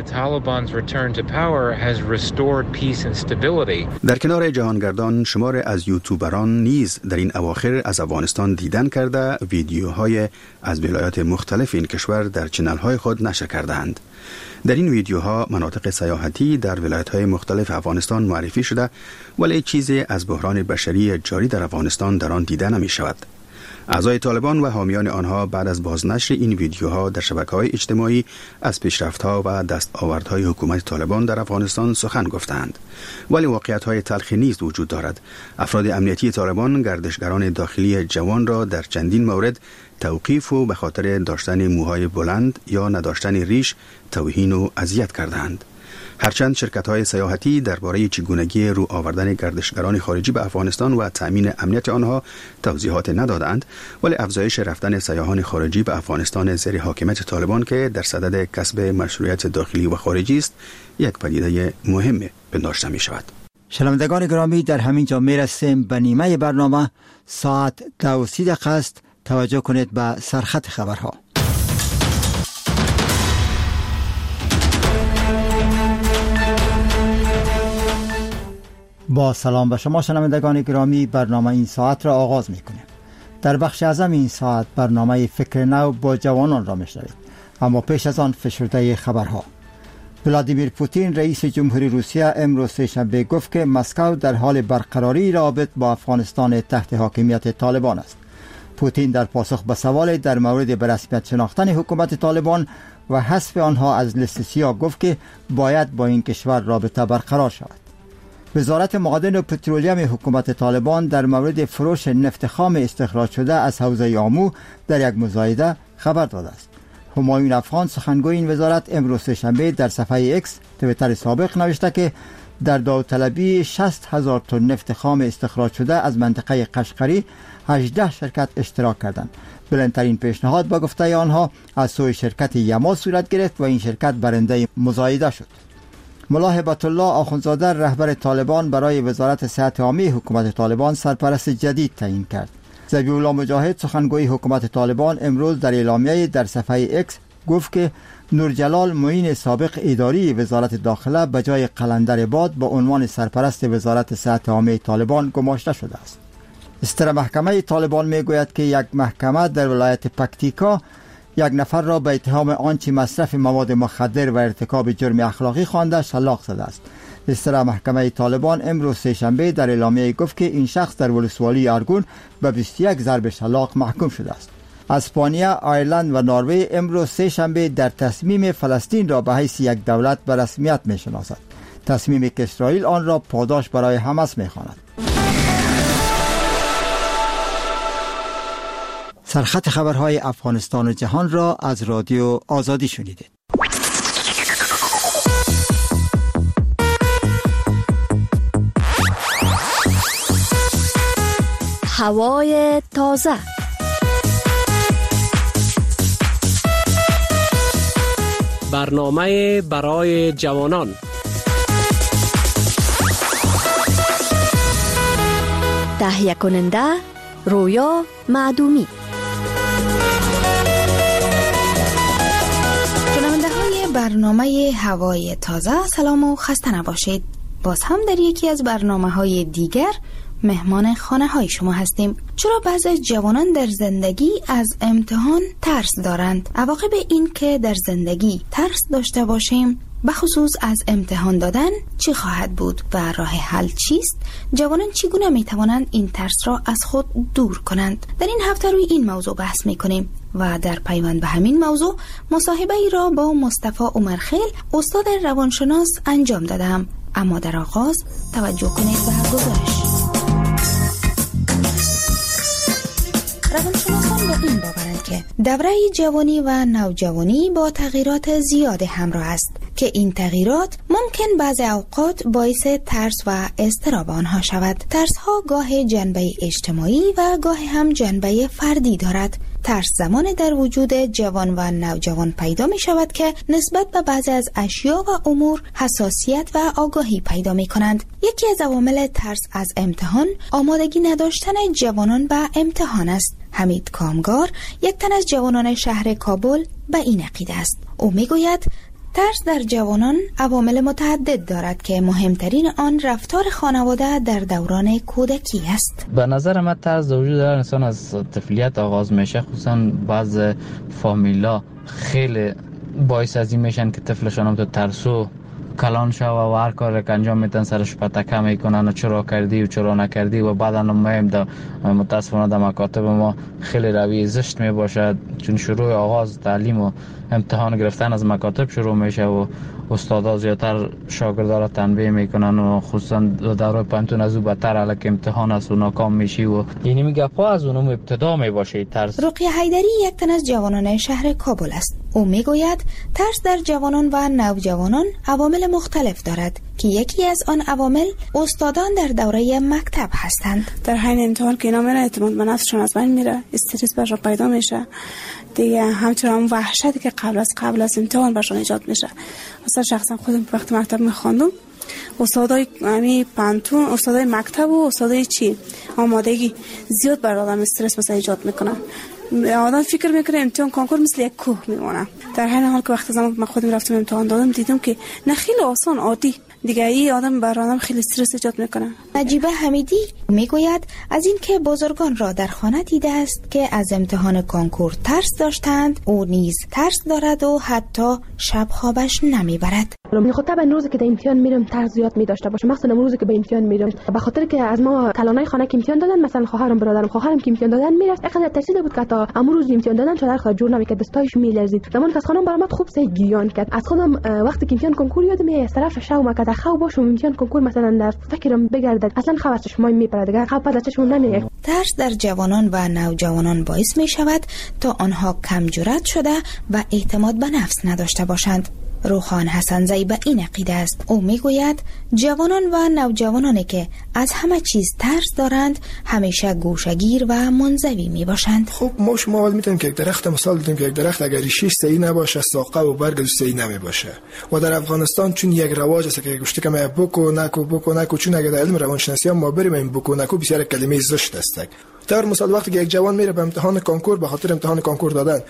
در کنار جهانگردان شمار از یوتیوبران نیز در این اواخر از افغانستان دیدن کرده ویدیوهای از ولایات مختلف این کشور در چنل‌های خود نشر کردند. در این ویدیوها مناطق سیاحتی در ولایت‌های مختلف افغانستان معرفی شده ولی چیزی از بحران بشری جاری در افغانستان در آن دیده نمی شود. اعضای طالبان و حامیان آنها بعد از بازنشر این ویدیوها در شبکه‌های اجتماعی از پیشرفت‌ها و دستاوردهای حکومت طالبان در افغانستان سخن گفتند. ولی واقعیت‌های تلخی نیز وجود دارد. افراد امنیتی طالبان گردشگران داخلی جوان را در چندین مورد توقیف و به خاطر داشتن موهای بلند یا نداشتن ریش توهین و اذیت کردند. هرچند شرکت‌های سیاحتی درباره چگونگی رو آوردن گردشگران خارجی به افغانستان و تأمین امنیت آنها توضیحات ندادند، ولی افزایش رفتن سیاحان خارجی به افغانستان زیر حاکمیت طالبان که در صدد کسب مشروعیت داخلی و خارجی است، یک پدیده مهم پنداشته می شود. شنوندگان گرامی، در همین جا می رسیم به نیمه برنامه. ساعت 2:30 است. توجه کنید به سرخط خبرها. با سلام به شما شنوندگان گرامی، برنامه این ساعت را آغاز می‌کنیم. در بخش اعظم این ساعت برنامه فکر نو با جوانان را می‌شنوید. اما پیش از آن فشرده خبرها. ولادیمیر پوتین رئیس جمهوری روسیه امروز سه‌شنبه گفت که مسکو در حال برقراری رابط با افغانستان تحت حاکمیت طالبان است. پوتین در پاسخ به سوال در مورد به رسمیت شناختن حکومت طالبان و حذف آنها از لیست سیاه گفت که باید با این کشور رابطه برقرار شود. وزارت معادن و پترولیوم حکومت طالبان در مورد فروش نفت خام استخراج شده از حوزه آمو در یک مزایده خبر داده است. همایون افغان سخنگوی این وزارت امروز سه‌شنبه در صفحه ایکس توییتر سابق نوشته که در داوطلبی 60,000 تن نفت خام استخراج شده از منطقه قشقری 18 شرکت اشتراک کردند. بلندترین پیشنهاد با گفته آنها از سوی شرکت یما صورت گرفت و این شرکت برنده مزایده شد. ملا هبت الله آخوندزاده رهبر طالبان برای وزارت صحت عامه حکومت طالبان سرپرست جدید تعیین کرد. ذبیح الله مجاهد سخنگوی حکومت طالبان امروز در اعلامیه در صفحه ایکس گفت که نورجلال معین سابق اداری وزارت داخله به جای قلندر باد با عنوان سرپرست وزارت صحت عامه طالبان گماشته شده است. استر محکمه طالبان میگوید که یک محکمه در ولایت پکتیکا یک نفر را به اتهام آنچه مصرف مواد مخدر و ارتکاب جرم اخلاقی خوانده شلاق زده است. استر محکمه طالبان امروز سه‌شنبه در اعلامیه گفت که این شخص در ولسوالی ارگون به 21 ضرب شلاق محکوم شده است. اسپانیا، آیرلند و نروژ امروز سه‌شنبه در تصمیم فلسطین را به حیث یک دولت به رسمیت می‌شناسد. تصمیمی که اسرائیل آن را پاداش برای حماس می‌خواند. سرخط خبرهای افغانستان و جهان را از رادیو آزادی شنیدید. هوای تازه. برنامه برای جوانان. تهیه کننده رویا معدومی. برنامه هوای تازه، سلام و خسته نباشید. باز هم در یکی از برنامه‌های دیگر مهمان خانه‌های شما هستیم. چرا بعضی از جوانان در زندگی از امتحان ترس دارند؟ عواقب این که در زندگی ترس داشته باشیم بخصوص از امتحان دادن چی خواهد بود و راه حل چیست؟ جوانان چگونه میتوانند این ترس را از خود دور کنند؟ در این هفته روی این موضوع بحث میکنیم و در پیوند به همین موضوع مصاحبه ای را با مصطفی عمرخیل استاد روانشناس انجام دادم. اما در آغاز توجه کنید به گزارش. روانشناسان به این باورند که دوره جوانی و نوجوانی با تغییرات زیاد همراه است که این تغییرات ممکن بعضی اوقات باعث ترس و اضطراب آنها شود. ترس ها گاه جنبه اجتماعی و گاه هم جنبه فردی دارد. ترس زمان در وجود جوان و نوجوان پیدا می شود که نسبت به بعضی از اشیا و امور حساسیت و آگاهی پیدا می کنند. یکی از عوامل ترس از امتحان آمادگی نداشتن جوانان به امتحان است. حمید کامگار، یک تن از جوانان شهر کابل، به این عقیده است. او می گوید ترس در جوانان عوامل متعدد دارد که مهمترین آن رفتار خانواده در دوران کودکی است. به نظر من ترس در وجود هر انسان از طفولیت آغاز میشه، خصوصا بعض فامیلا خیلی باعث از این میشن که طفلشان هم تو ترسو کلان شو و هر کار که انجام میتن سرش پتکه میکنن و چرا کردی و چرا نکردی و بعدا هم متاسفانه در مکاتب ما خیلی روی زشت میباشد، چون شروع آغاز تعلیم و امتحان گرفتن از مکاتب شروع میشه و استادا زیادتر شاگردا را تنبیه میکنن و خصوصا دوره پانتون از او بدتر الک امتحان است و ناکام میشی و یعنی میگه پا از اونم ابتدا میباشه ترس. رقیه حیدری یک تن از جوانان شهر کابل است. او میگوید ترس در جوانان و نوجوانان عوامل مختلف دارد که یکی از آن عوامل استادان در دوره مکتب هستند. در حین امتحان که اینا میره اعتماد به نفسشون از بین میره، استرس برشون پیدا میشه دیگه، همچنین هم وحشتی که قبل از امتحان برشون ایجاد میشه. مثلا شخصا خودم وقتی مکتب میخواندم استادای پانتون، استادای مکتب و استادای آمادگی زیاد بر آدم استرس مثلا ایجاد میکنن. آدم فکر میکنه امتحان کنکور مثل یک کوه میمونه، در حین حال که وقتی زمان من خودم رفتم امتحان دادم دیدم که نه خیلی آسان عادی دیگه، این آدم بر آدم خیلی استرس ایجاد میکنه. نجیبه حمیدی میگوید از این که بزرگان را در خانه دیده است که از امتحان کنکور ترس داشتند، او نیز ترس دارد و حتی شب خوابش نمیبرد. خب طبعا روزی که در امتحان میرم ترس زیاد میداشته باشه، مثلا روزی که به امتحان میرم به خاطر که از ما کلانای خانه که امتحان دادن، مثلا خواهرم برادرم خواهرم که امتحان دادن میرفت اینقدر ترسیده بود که تا امروز امتحان دادن شده خود جور نمیکرد، دستایش میلرزید. زمان که از خانم برآمد خوب سه گریان کرد. از خودم وقتی که امتحان کنکور یادم میاد از طرف شوم که خو باشم امتحان کنکور مثلا در فکرم بگردد اصلا خبر چشمای میپره دیگه، خب بعد چشمون نمیاد. ترس در جوانان و نوجوانان باعث می شود تا آنها کم جرأت شده و اعتماد به نفس نداشته باشند. روخان حسنزی به این عقیده است. او میگوید جوانان و نوجوانانی که از همه چیز ترس دارند همیشه گوشه‌گیر و منزوی میباشند. خب ما شما اول میتونیم که یک درخت مثال بزنیم که یک درخت اگر ریشش صحیح نباشه ساقه و برگ صحیح نمیباشه. و در افغانستان چون یک رواج است که گفته که ما بکو نکو چون اگر در علم روانشناسی ما بریم این بکو نکو بسیار کلمه زشت است. در مثال وقتی که یک جوان میره به امتحان کنکور به خاطر امتحان کنکور دادن،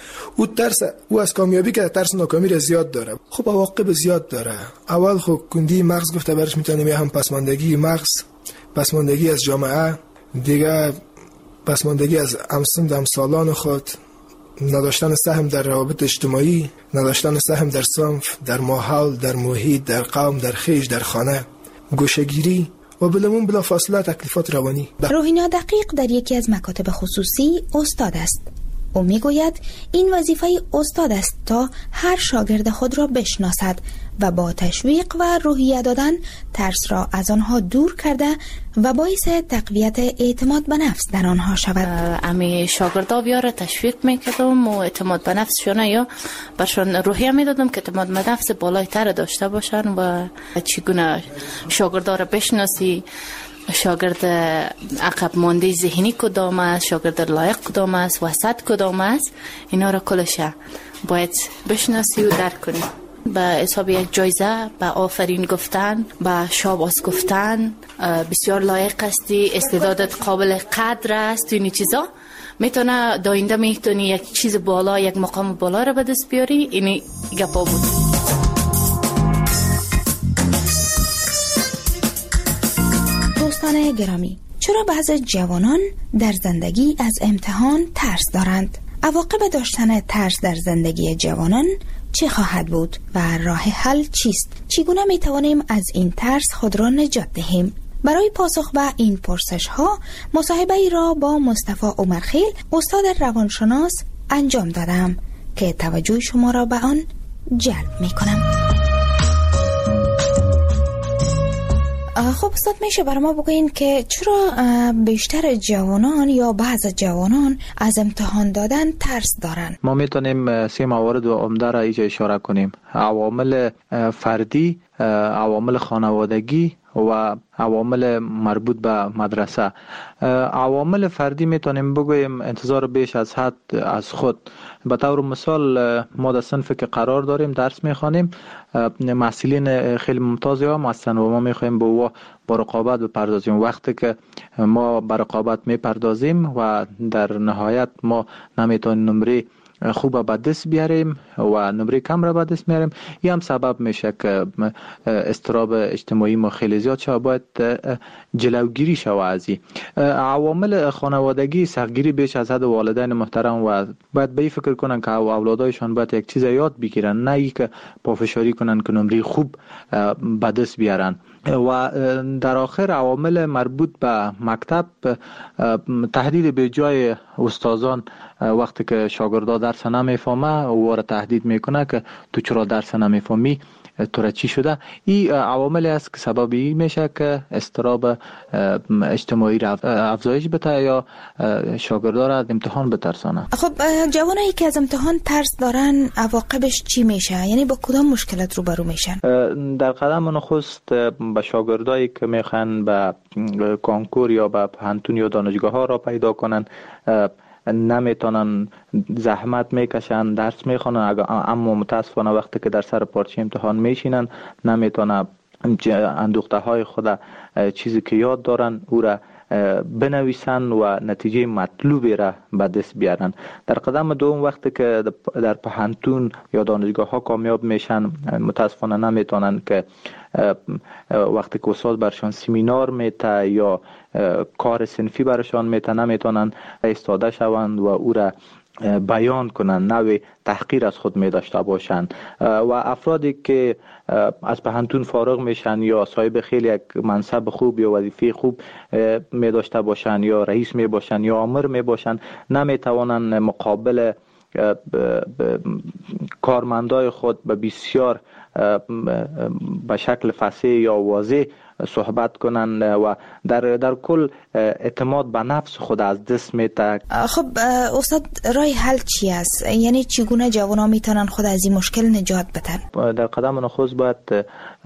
او از کامیابی که ترس ناکامی را زیاد داره. خب عواقب زیاد داره. اول خب کندی مغز گفته برش میتونیم هم پسماندگی مغز، پسماندگی از جامعه، دیگه پسماندگی از همسالان خود، نداشتن سهم در روابط اجتماعی، نداشتن سهم در صنف، در ماحول، در محیط، در قوم، در خیش، در خانه، گوشه‌گیری و بلا فاصله تکلیفات روانی. روحینا دقیق در یکی از مکاتب خصوصی استاد است. او میگوید این وظیفه استاد است تا هر شاگرد خود را بشناسد و با تشویق و روحیه دادن ترس را از آنها دور کرده و باعث تقویت اعتماد به نفس در آنها شود. امی شاگردا بیاره تشویق میکردم و اعتماد به نفسشون یا برشون روحیه میدادم که اعتماد به نفس بالایتر داشته باشن و چگونه شاگردا را بشناسی، شاگرد عقب مانده ذهنی کدام است، شاگرد لایق کدام است، وسط کدام است، اینا را کلش باید بشناسی و درک کنی. به حساب یک جایزه، به آفرین گفتن، به شاباس گفتن، بسیار لایق هستی، استعدادت قابل قدر است، اینی چیزا میتونه داینده میتونی یک چیز بالا، یک مقام بالا را به دست بیاری. اینی گپا بود. دوستان گرامی، چرا بعضی جوانان در زندگی از امتحان ترس دارند؟ عواقب داشتن ترس در زندگی جوانان چه خواهد بود و راه حل چیست؟ چگونه می توانیم از این ترس خود را نجات دهیم؟ برای پاسخ به این پرسش ها مصاحبه ای را با مصطفی عمرخیل، استاد روانشناس انجام دادم که توجه شما را به آن جلب می کنم. خب استاد میشه برای ما بگوین که چرا بیشتر جوانان یا بعض جوانان از امتحان دادن ترس دارن؟ ما میتونیم 3 موارد عمده را اینجا اشاره کنیم: عوامل فردی، عوامل خانوادگی و عوامل مربوط به مدرسه. عوامل فردی میتونیم بگویم انتظار بیش از حد از خود. به طور مثال ما در صنفی که قرار داریم درس میخوانیم، محصلین خیلی ممتازی هم هستن و ما میخوایم با رقابت بپردازیم. وقتی که ما به رقابت میپردازیم و در نهایت ما نمیتونیم نمره خوب به دست بیاریم و نمره کم را به دست میاریم، این هم سبب میشه که اضطراب اجتماعی ما خیلی زیاد شود. باید جلوگیری شود از این عوامل خانوادگی. سختگیری بیش از حد والدین محترم و باید به این فکر کنن که اولادایشان باید یک چیز یاد بگیرن، نه ای که پافشاری کنن که نمره خوب به دست بیارن. و در آخر عوامل مربوط به مکتب، تهدید به جای استادان وقتی که شاگردا درس نمیفهمه او را تهدید میکنه که تو چرا درس نمیفهمی، تو را چی شده. این عواملی است که سبب این میشه که اضطراب اجتماعی را افزایش بده یا شاگردا را از امتحان بترسانه. خب جوانایی که از امتحان ترس دارن عواقبش چی میشه؟ یعنی با کدام مشکلات روبرو میشن؟ در قدم نخست به شاگردایی که میخوان به کنکور یا به پانتون یا دانشگاه ها را پیدا کنن، نمیتونن، زحمت میکشن، درس میخونن، اما متاسفانه وقتی که در سر پارچه امتحان میشینن نمیتونن اندوخته های خود چیزی که یاد دارن او را بنویسن و نتیجه مطلوبی را به دست بیارن. در قدم دوم وقتی که در پانتون یا دانشگاه ها کامیاب میشن، متاسفانه نمیتونن که وقتی که استاد برشان سمینار میته یا کار صنفی برشان میته نمیتونن ایستاده شوند و او را بیان کنن، نوع تحقیر از خود می داشته باشند. و افرادی که از پانتون فارغ میشن یا صاحب خیلی یک منصب خوب یا وظیفه خوب می داشته باشند یا رئیس می باشند یا آمر می باشند، نمی توانند مقابل کارمندای خود به بسیار به شکل فصیح یا واضح صحبت کنند و در کل اعتماد به نفس خود از دست میده. خب استاد راه حل چی است؟ یعنی چگونه جوان‌ها میتونن خود از این مشکل نجات بدن؟ در قدم نخست باید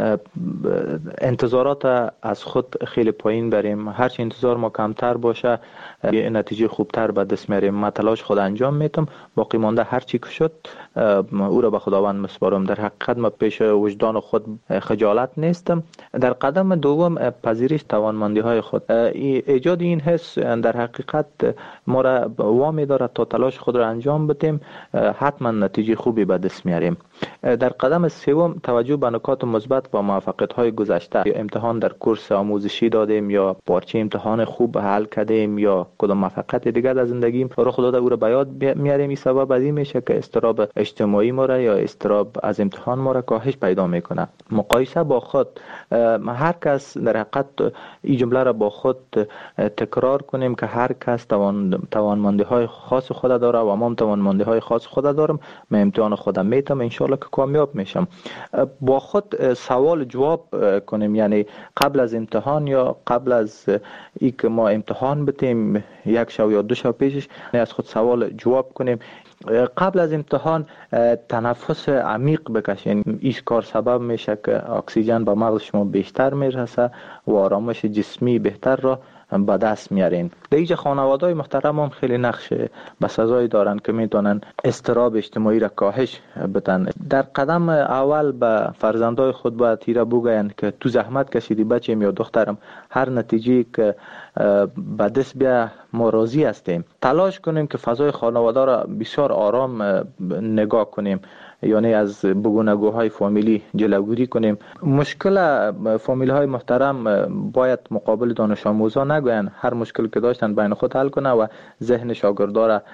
انتظارات از خود خیلی پایین بریم. هرچی انتظار ما کمتر باشه نتیجه خوبتر به دست میاریم. من تلاش خود انجام میتم، باقی مانده هر چی که شد او را به خداوند مسپارم. در حقیقت ما پیش وجدان خود خجالت نیستم. در قدم دوم پذیرش توانمندی های خود. ایجاد این حس در حقیقت ما را وامی دارد تا تلاش خود را انجام بدیم، حتما نتیجه خوبی به دست میاریم. در قدم سوم توجه به نکات مثبت و موفقیت های گذشته. امتحان در کورس آموزشی دادیم یا پارچه امتحان خوب حل کردیم یا کدام موفقیت دیگر در زندگیم رخ داده او را به یاد میاریم. این سبب از این میشه که اضطراب اجتماعی ما را یا اضطراب از امتحان ما را کاهش پیدا میکنه. مقایسه با خود، هر کس در حقیقت این جمله را با خود تکرار کنیم که هر کس توانمندی های خاص خود داره و ما توانمندی های خاص خود دارم. من امتحان خودم میتم، ان شاء الله که کامیاب میشم. با خود سوال جواب کنیم، یعنی قبل از امتحان یا قبل از ای که ما امتحان بتیم یک شب یا دو شب پیشش از خود سوال جواب کنیم. قبل از امتحان تنفس عمیق بکشین. این کار سبب میشه که اکسیژن به مغز شما بیشتر میرسه و آرامش جسمی بهتر را به دست میارین. در اینجا خانواده‌های محترم هم خیلی نقش بسزایی دارن که میتونن اضطراب اجتماعی را کاهش بدن. در قدم اول به فرزندای خود باید تیره بگوین که تو زحمت کشیدی بچه‌م یا دخترم، هر نتیجه که به دست بیا ما راضی هستیم. تلاش کنیم که فضای خانواده را بسیار آرام نگاه کنیم، یعنی از بگونگوهای فامیلی جلوگیری کنیم. مشکل فامیلی های محترم باید مقابل دانش آموزا نگوین، هر مشکل که داشتن بین خود حل کنه و ذهن شاگردا را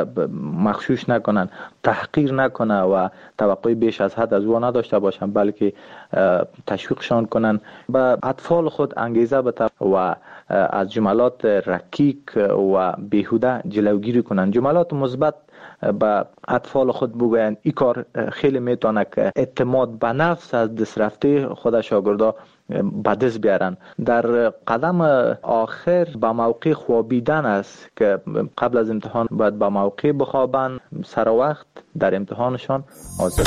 مغشوش نکنن، تحقیر نکنه و توقع بیش از حد از او نداشته باشن، بلکه تشویقشان کنن، به اطفال خود انگیزه بده و از جملات رکیک و بیهوده جلوگیری کنن. جملات مثبت به اطفال خود بگویند. این کار خیلی میتونه که اعتماد به نفس از دست رفته خود شاگردا به دست بیارن. در قدم آخر به موقع خوابیدن است که قبل از امتحان باید به موقع بخوابن، سر وقت در امتحانشان حاضر.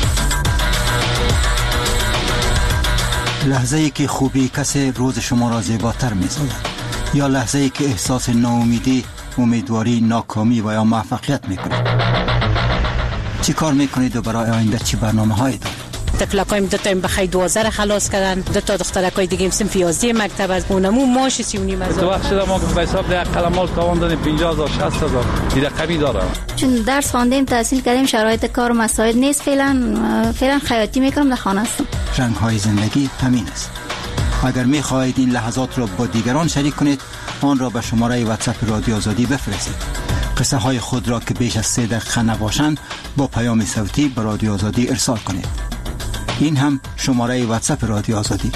لحظه ای که خوبی کسی روز شما را زیباتر می‌سازد یا لحظه ای که احساس ناامیدی، امیدواری، ناکامی و یا موفقیت میکنید؟ چی کار میکنید و برای آینده چی برنامه‌هایی دارید؟ تفلقایم دو تا بخیر 12 خلاص کردن، دو تا دخترکای دیگه صنف 11 مکتب از اونمو ماش 39,000. تو وقت شده ما که به حساب ده قلمال تاوان دادیم 50,000 60,000 دیگه کمی داره. چون درس خواندیم، تحصیل کردیم، شرایط کار و مساعد نیست. فعلا خیاطی میکنم، در خانه هستم. رنگ‌های زندگی همین است. اگر می‌خواهید این لحظات را با دیگران شریک کنید، آن را به شماره واتساپ رادیو آزادی بفرستید. قصه های خود را که بیش از 3 دقیقه نباشند با پیام صوتی به رادیو آزادی ارسال کنید. این هم شماره واتساپ رادیو آزادی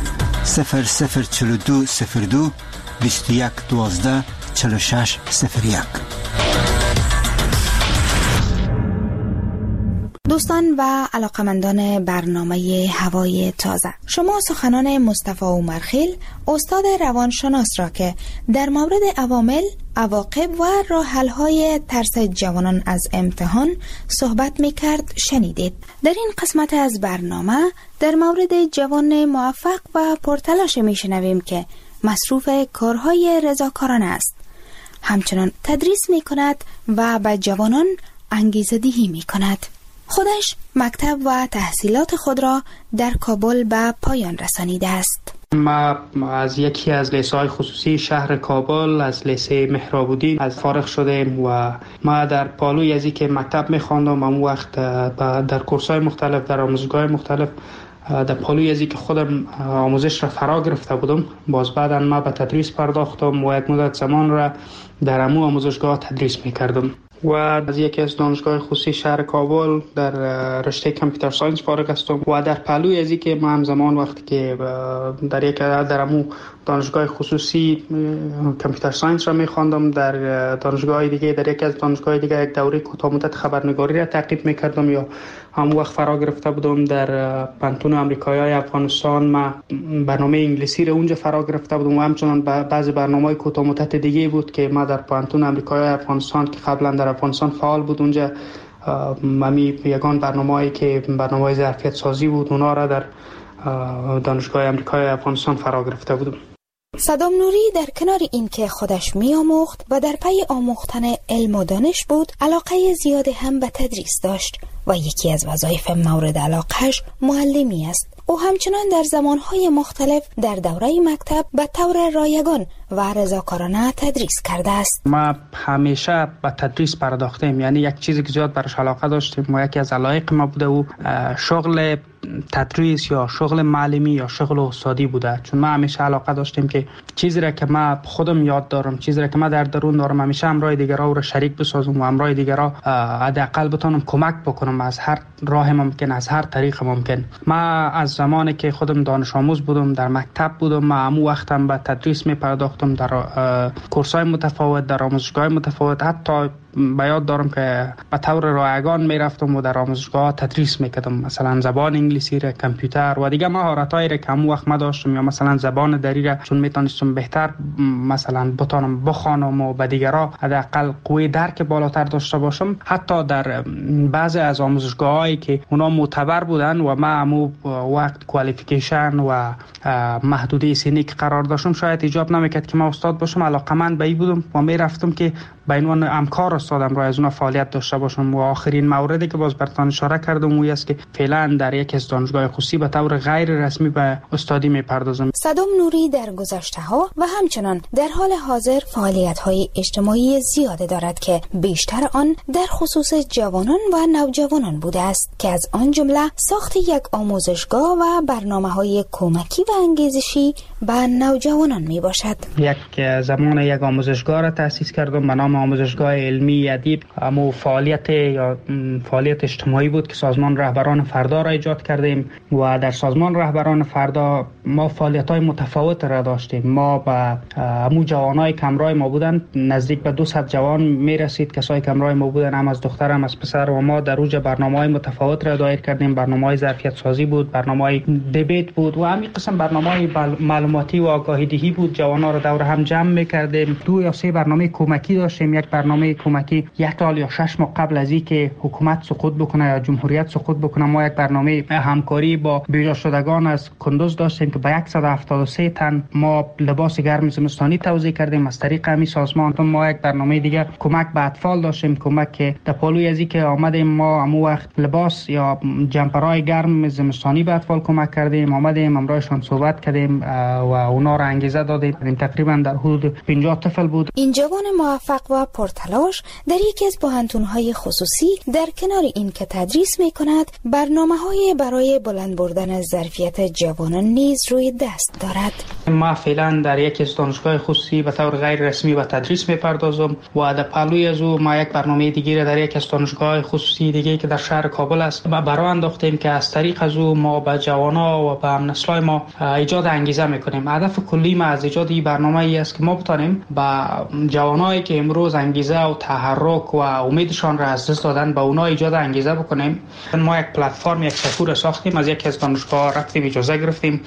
004202 21 12 46 01. دوستان و علاقمندان برنامه هوای تازه، شما سخنان مصطفی عمرخیل، استاد روانشناس را که در مورد عوامل، عواقب و راه حل‌های ترس جوانان از امتحان صحبت می‌کرد شنیدید. در این قسمت از برنامه در مورد جوان موفق و پرتلاش می‌شنویم که مصروف کارهای رضاکارانه است. همچنان تدریس می‌کند و به جوانان انگیزه دهی می‌کند. خودش مکتب و تحصیلات خود را در کابل به پایان رسانیده است. ما از یکی از لیسه‌های خصوصی شهر کابل، از لیسه مهرابودی از فارغ شدیم و ما در پالوی از که مکتب می‌خواندم، اون وقت در کورس‌های مختلف، در آموزشگاه مختلف، در پالوی از که خودم آموزش را فرا گرفته بودم. باز بعداً ما به تدریس پرداختم و یک مدت زمان را در امو آموزشگاه تدریس می‌کردم. و از یکی از دانشگاه خصوصی شهر کابل در رشته کامپیوتر ساینس فارغ هستم و در پهلوی از که ما همزمان وقتی که در امو دانشگاه خصوصی کامپیوتر ساینس را می‌خواندم، در دانشگاه دیگه، در یکی از دانشگاه دیگه یک دوره کوتاه مدت خبرنگاری را تعقیب می‌کردم یا همون وقت فرا گرفته بودم. در پانتون آمریکایی افغانستان ما برنامه انگلیسی را اونجا فرا گرفته بودم و همچنان بعضی برنامه‌های کوتاه مدت دیگه بود که ما در پانتون آمریکایی افغانستان که قبلا در افغانستان فعال بود، اونجا ممی یگان برنامه‌ای که برنامه ظرفیت سازی بود، اونا را در دانشگاه آمریکایی افغانستان فرا گرفته بودم. صدام نوری در کنار این که خودش می‌آموخت و در پی آموختن علم و دانش بود، علاقه زیادی هم به تدریس داشت و یکی از وظایف مورد علاقهش معلمی است. او همچنان در زمانهای مختلف در دوره مکتب به طور رایگان و رضاکارانه تدریس کرده است. ما همیشه به تدریس پرداختیم، یعنی یک چیزی که زیاد برش علاقه داشتیم و یکی از علایق ما بوده و شغل تدریس یا شغل معلمی یا شغل استادی بوده. چون ما همیشه علاقه داشتیم که چیزی را که ما خودم یاد دارم، چیزی را که ما در درون دارم، همیشه همراه دیگران را شریک بسازم و همراه دیگران حداقل بتونم کمک بکنم از هر راه ممکن، از هر طریق ممکن. ما از زمانی که خودم دانش آموز بودم، در مکتب بودم، ما همون وقتم به تدریس می پرداختم در کورس‌های متفاوت، در آموزشگاه متفاوت. حتی به یاد دارم که به طور رایگان می رفتم و در آموزشگاه تدریس میکردم، مثلا زبان انگلیسی را، کامپیوتر و دیگه مهارتایی را که همون وقت ما داشتم، یا مثلا زبان دری را، چون میتونستم بهتر مثلا بتونم بخوانم و به دیگران حداقل قوی درک بالاتر داشته باشم. حتی در بعضی از آموزشگاهایی که اونا معتبر بودن و ما همون وقت کوالیفیکیشن و محدوده سنی که قرار داشتم، شاید ایجاب نمیکرد که ما استاد باشم. علاقه‌مند به این بودم و میرفتم که به عنوان همکار استادم را از اون فعالیت داشته باشم. و آخرین موردی که باز براتون اشاره کردم اون است که فعلا در یک از دانشگاه خصوصی به طور غیر رسمی به استادی میپردازم. صدام نوری در گذشته‌ها و همچنان در حال حاضر فعالیت‌های اجتماعی زیاده دارد که بیشتر آن در خصوص جوانان و نوجوانان بوده است که از آن جمله ساخت یک آموزشگاه و برنامه‌های کمکی و انگیزشی به نوجوانان میباشد. یک زمان یک آموزشگاه را تأسیس کردم به نام آموزشگاه علمی ادیب اما فعالیت اجتماعی بود که سازمان رهبران فردا را ایجاد کردیم و در سازمان رهبران فردا ما فعالیت‌های متفاوت را داشتیم. ما با همو جوانای کمرای ما بودن، نزدیک به 200 جوان میرسید کسای کمرای ما بودن، هم از دختر هم از پسر، و ما در اوج برنامه‌های متفاوت را دایر کردیم. برنامه‌های ظرفیت سازی بود، برنامه‌های دیبیت بود و همین قسم برنامه‌های معلوماتی و آگاهی دهی بود. جوان‌ها را دور هم جمع می‌کردیم. 2 یا 3 برنامه کمکی داشتیم. یک برنامه کمکی 1 سال یا 6 ماه قبل از اینکه حکومت سقوط بکنه یا جمهوریت سقوط بکنه، ما یک برنامه همکاری با بیجا شدگان از کندوز داشتیم که با 173 تن ما لباس گرم زمستانی توزیع کردیم از طریق همین سازمان. ما یک برنامه دیگه کمک به اطفال داشتیم، کمک که در پالوی از اینکه آمدیم ما همون وقت لباس یا جمپرای گرم زمستانی به اطفال کمک کردیم، آمدیم امرایشان صحبت کردیم و اونا را انگیزه دادیم. تقریبا در حدود 50 طفل بود. این جوان موفق و پرتلاش در یکی از بحانتون‌های خصوصی در کنار این که تدریس می‌کند، برنامه‌های برای بلند بردن از ظرفیت جوانان نیز روی دست دارد. ما فعلا در یکی از دانشگاه خصوصی به طور غیر رسمی به تدریس می‌پردازم و در پهلوی از او ما یک برنامه دیگه در یک از دانشگاه خصوصی دیگه که در شهر کابل است برای انداختیم که از طریق از او ما به جوان‌ها و به هم‌نسل‌های ما ایجاد انگیزه می‌کنیم. هدف کلی ما از ایجاد این برنامه ای است که ما بتونیم با جوانایی که امروز انگیزه و تحرک و امیدشان را از دست دادن به اونا ایجاد انگیزه بکنیم. ما یک پلتفرم، یک سکور ساختیم، از یکی از دانشگاه رفتیم اجازه گرفتیم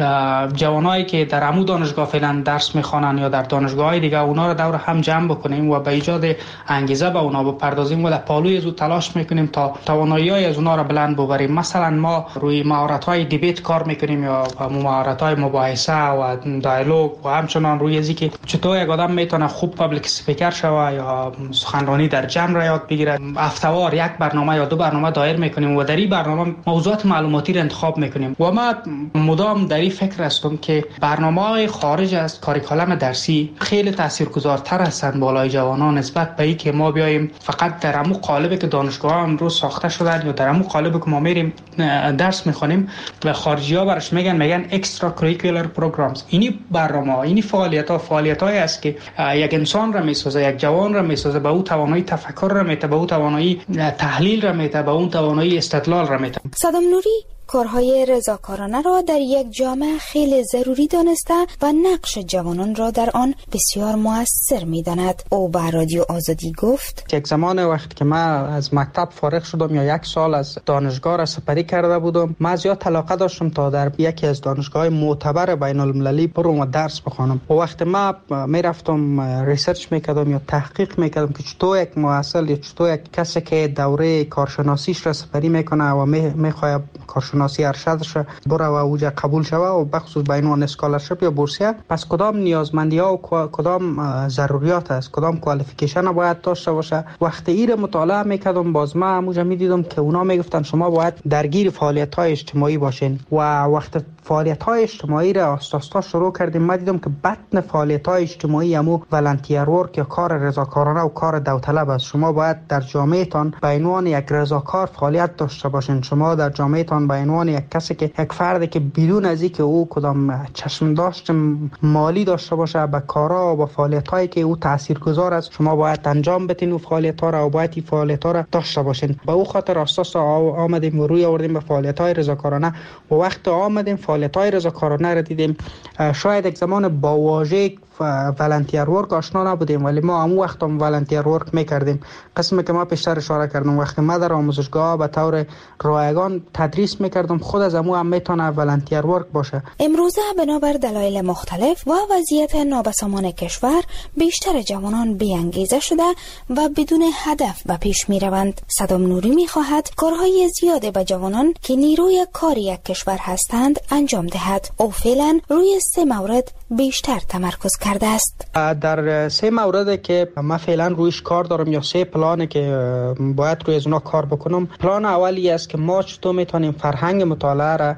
جوانایی که در عمو دانشگاه فعلا درس میخوانن یا در دانشگاه‌های دیگه اونا رو دور هم جمع بکنیم و به ایجاد انگیزه به اونا بپردازیم و در پالوی از او تلاش میکنیم تا توانایی‌های از اونا رو بلند ببریم. مثلا ما روی مهارت‌های دیبیت کار میکنیم یا مهارت‌های مباحثه و دیالوگ و همچنان روی ازی که چطور یک آدم میتونه خوب پابلیک اسپیکر شوه یا سخنرانی در جمع را یاد بگیره. هفته‌وار یک برنامه یا 2 برنامه دایر میکنیم و در این برنامه موضوعات معلوماتی را انتخاب میکنیم و ما مدام در این فکر هستم که برنامه‌های خارج از کاریکولم درسی خیلی تاثیرگذارتر هستند بالای جوانان نسبت به اینکه ما بیایم فقط در همون قالبی که دانشگاه‌ها امروز ساخته شدن یا در همون قالبی که ما میریم درس میخونیم و خارجی‌ها برش میگن اکسترا کریکولر پروگرامز. اینی برنامه‌ها، اینی فعالیت‌هایی است که یک انسان را میسازه، یک جوان را میسازه، به او توانایی تفکر را میده، به او توانایی تحلیل را میده، به اون توانایی استدلال را میده. صدام نوری کارهای رضاکارانه را در یک جامعه خیلی ضروری دانسته و نقش جوانان را در آن بسیار مؤثر می‌داند. او به رادیو آزادی گفت: یک زمان وقتی که من از مکتب فارغ شدم یا 1 سال از دانشگاه را سپری کرده بودم، من زیاد علاقه داشتم تا در یکی از دانشگاه‌های معتبر بین‌المللی برم و درس بخوانم. و وقتی من میرفتم ریسرچ میکردم یا تحقیق میکردم که چطور یک محصل یا چطور یک کسی که دوره کارشناسیش را سپری میکنه و میخواد کارشناسی ارشدش بره و اوجا قبول شوه و بخصوص به عنوان اسکالرشپ یا بورسیه، پس کدام نیازمندی ها و کدام ضروریات است، کدام کوالیفیکیشن باید داشته باشه. وقتی این مطالعه میکردم باز من همونجا میدیدم که اونا میگفتن شما باید درگیر فعالیت های اجتماعی باشین و وقتی فعالیت های اجتماعی را آستاستا شروع کردیم من دیدم که بطن فعالیت های اجتماعی همو ولنتیر ورک یا کار رضاکارانه و کار داوطلب است. شما باید در جامعه تان به عنوان یک رضاکار فعالیت داشته باشین. شما در جامعه تان به عنوان یک کسی که یک فردی که بدون از اینکه او کدام چشم داشت مالی داشته باشه به کارا و به فعالیت هایی که او تاثیرگذار است شما باید انجام بدین و فعالیت ها را و باید این فعالیت ها را داشته باشین. به او خاطر اساس آمدیم و روی آوردیم به فعالیت های رضاکارانه و وقت آمدیم فعالیت های رضاکارانه را دیدیم. شاید یک زمان با واژه ولنتیر ورک آشنا نبودیم ولی ما همون وقت هم ولنتیر ورک میکردیم. قسمی که ما پیشتر اشاره کردم وقتی ما در آموزشگاه به طور رایگان تدریس میکردم خود از همون هم میتونه ولنتیر ورک باشه. امروزه بنابر دلایل مختلف و وضعیت نابسامان کشور بیشتر جوانان بی‌انگیزه شده و بدون هدف به پیش میروند. صدام نوری میخواهد کارهای زیاده به جوانان که نیروی کار یک کشور هستند انجام دهد. او فعلا روی 3 مورد بیشتر تمرکز کرده است. در 3 مورد که من فعلا رویش کار دارم یا 3 پلانه که باید روی از اونا کار بکنم. پلان اولی است که ما چطور میتونیم فرهنگ مطالعه را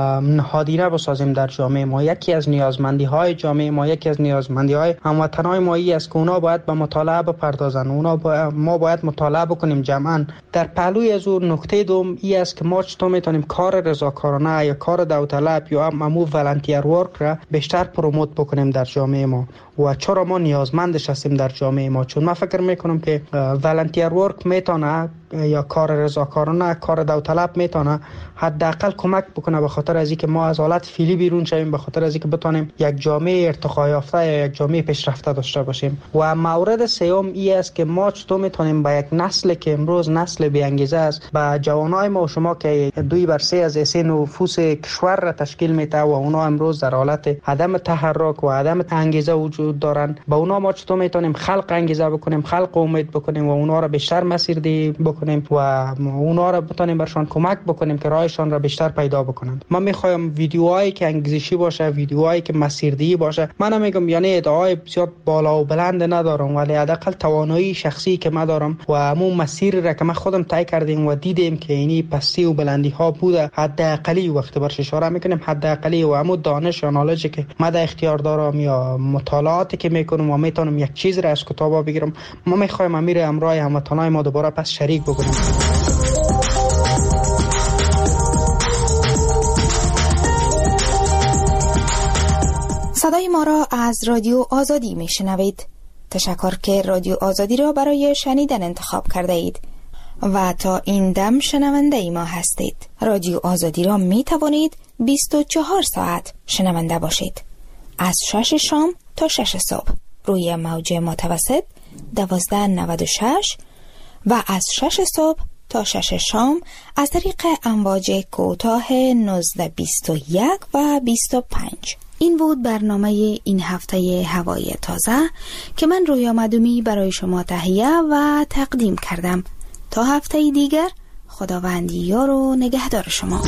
نهادینه بسازیم در جامعه ما. یکی از نیازمندی های جامعه ما، یکی از نیازمندی های هموطنان ما است که اونا باید به مطالعه بپردازن. ما باید مطالعه بکنیم جمعا. در پهلوی از اون نکته دوم این است که ما چطور میتونیم کار رضاکارانه یا کار داوطلب داوطلب یا امو والنتیر ورک را بیشتر پروموت بکنیم در جامعه ما و چرا ما نیازمندش هستیم در جامعه ما. چون من فکر میکنم که والنتیر ورک میتونه یا کار رضاکارانه، کار داوطلب میتونه حداقل کمک بکنه به خاطر از اینکه ما از حالت فعلی بیرون شویم، به خاطر از اینکه بتونیم یک جامعه ارتقا یافته یا یک جامعه پیشرفته داشته باشیم. و مورد سوم این است که ما چطور میتونیم با یک نسل که امروز نسل بی انگیزه است، با جوانای ما و شما که 2/3 از سه نفوس کشور را تشکیل میده و اونا امروز در حالت عدم تحرک و عدم انگیزه وجود دارن، با اونا ما چطور میتونیم خلق انگیزه بکنیم، خلق امید بکنیم و اونا را بیشتر مسیردهی بکنیم و اونا را بتونیم برشان کمک بکنیم که راهشان را بیشتر پیدا بکنند. من میخوایم ویدیوهایی که انگیزشی باشه، ویدیوهایی که مسیردهی باشه. من نمیگم یعنی ادعای بسیار بالا و بلند ندارم، ولی حداقل توانایی شخصی که من دارم و همون مسیر را که من خودم طی کردیم و دیدیم که اینی پستی و بلندی ها بوده، حداقلی وقت برش اشاره میکنیم حداقلی و همون دانش یا نالجی که من در اختیار دارم یا مطالعاتی که میکنم و میتونم یک چیز را از کتابا بگیرم، ما میخوایم امیر امرای هموطنای ما دوباره پس شریک بکنیم. صدای ما را از رادیو آزادی میشنوید. تشکر که رادیو آزادی را برای شنیدن انتخاب کرده اید و تا این دم شنونده ما هستید. رادیو آزادی را می توانید 24 ساعت شنونده باشید، از 6 شام تا 6 صبح روی موج متوسط 1296 و از 6 صبح تا 6 شام از طریق امواج کوتاه 1921 و 25. این بود برنامه این هفته هوای تازه که من رویا مدومی برای شما تهیه و تقدیم کردم. تا هفته دیگر، خداوند یار و نگهدار شما.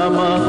همه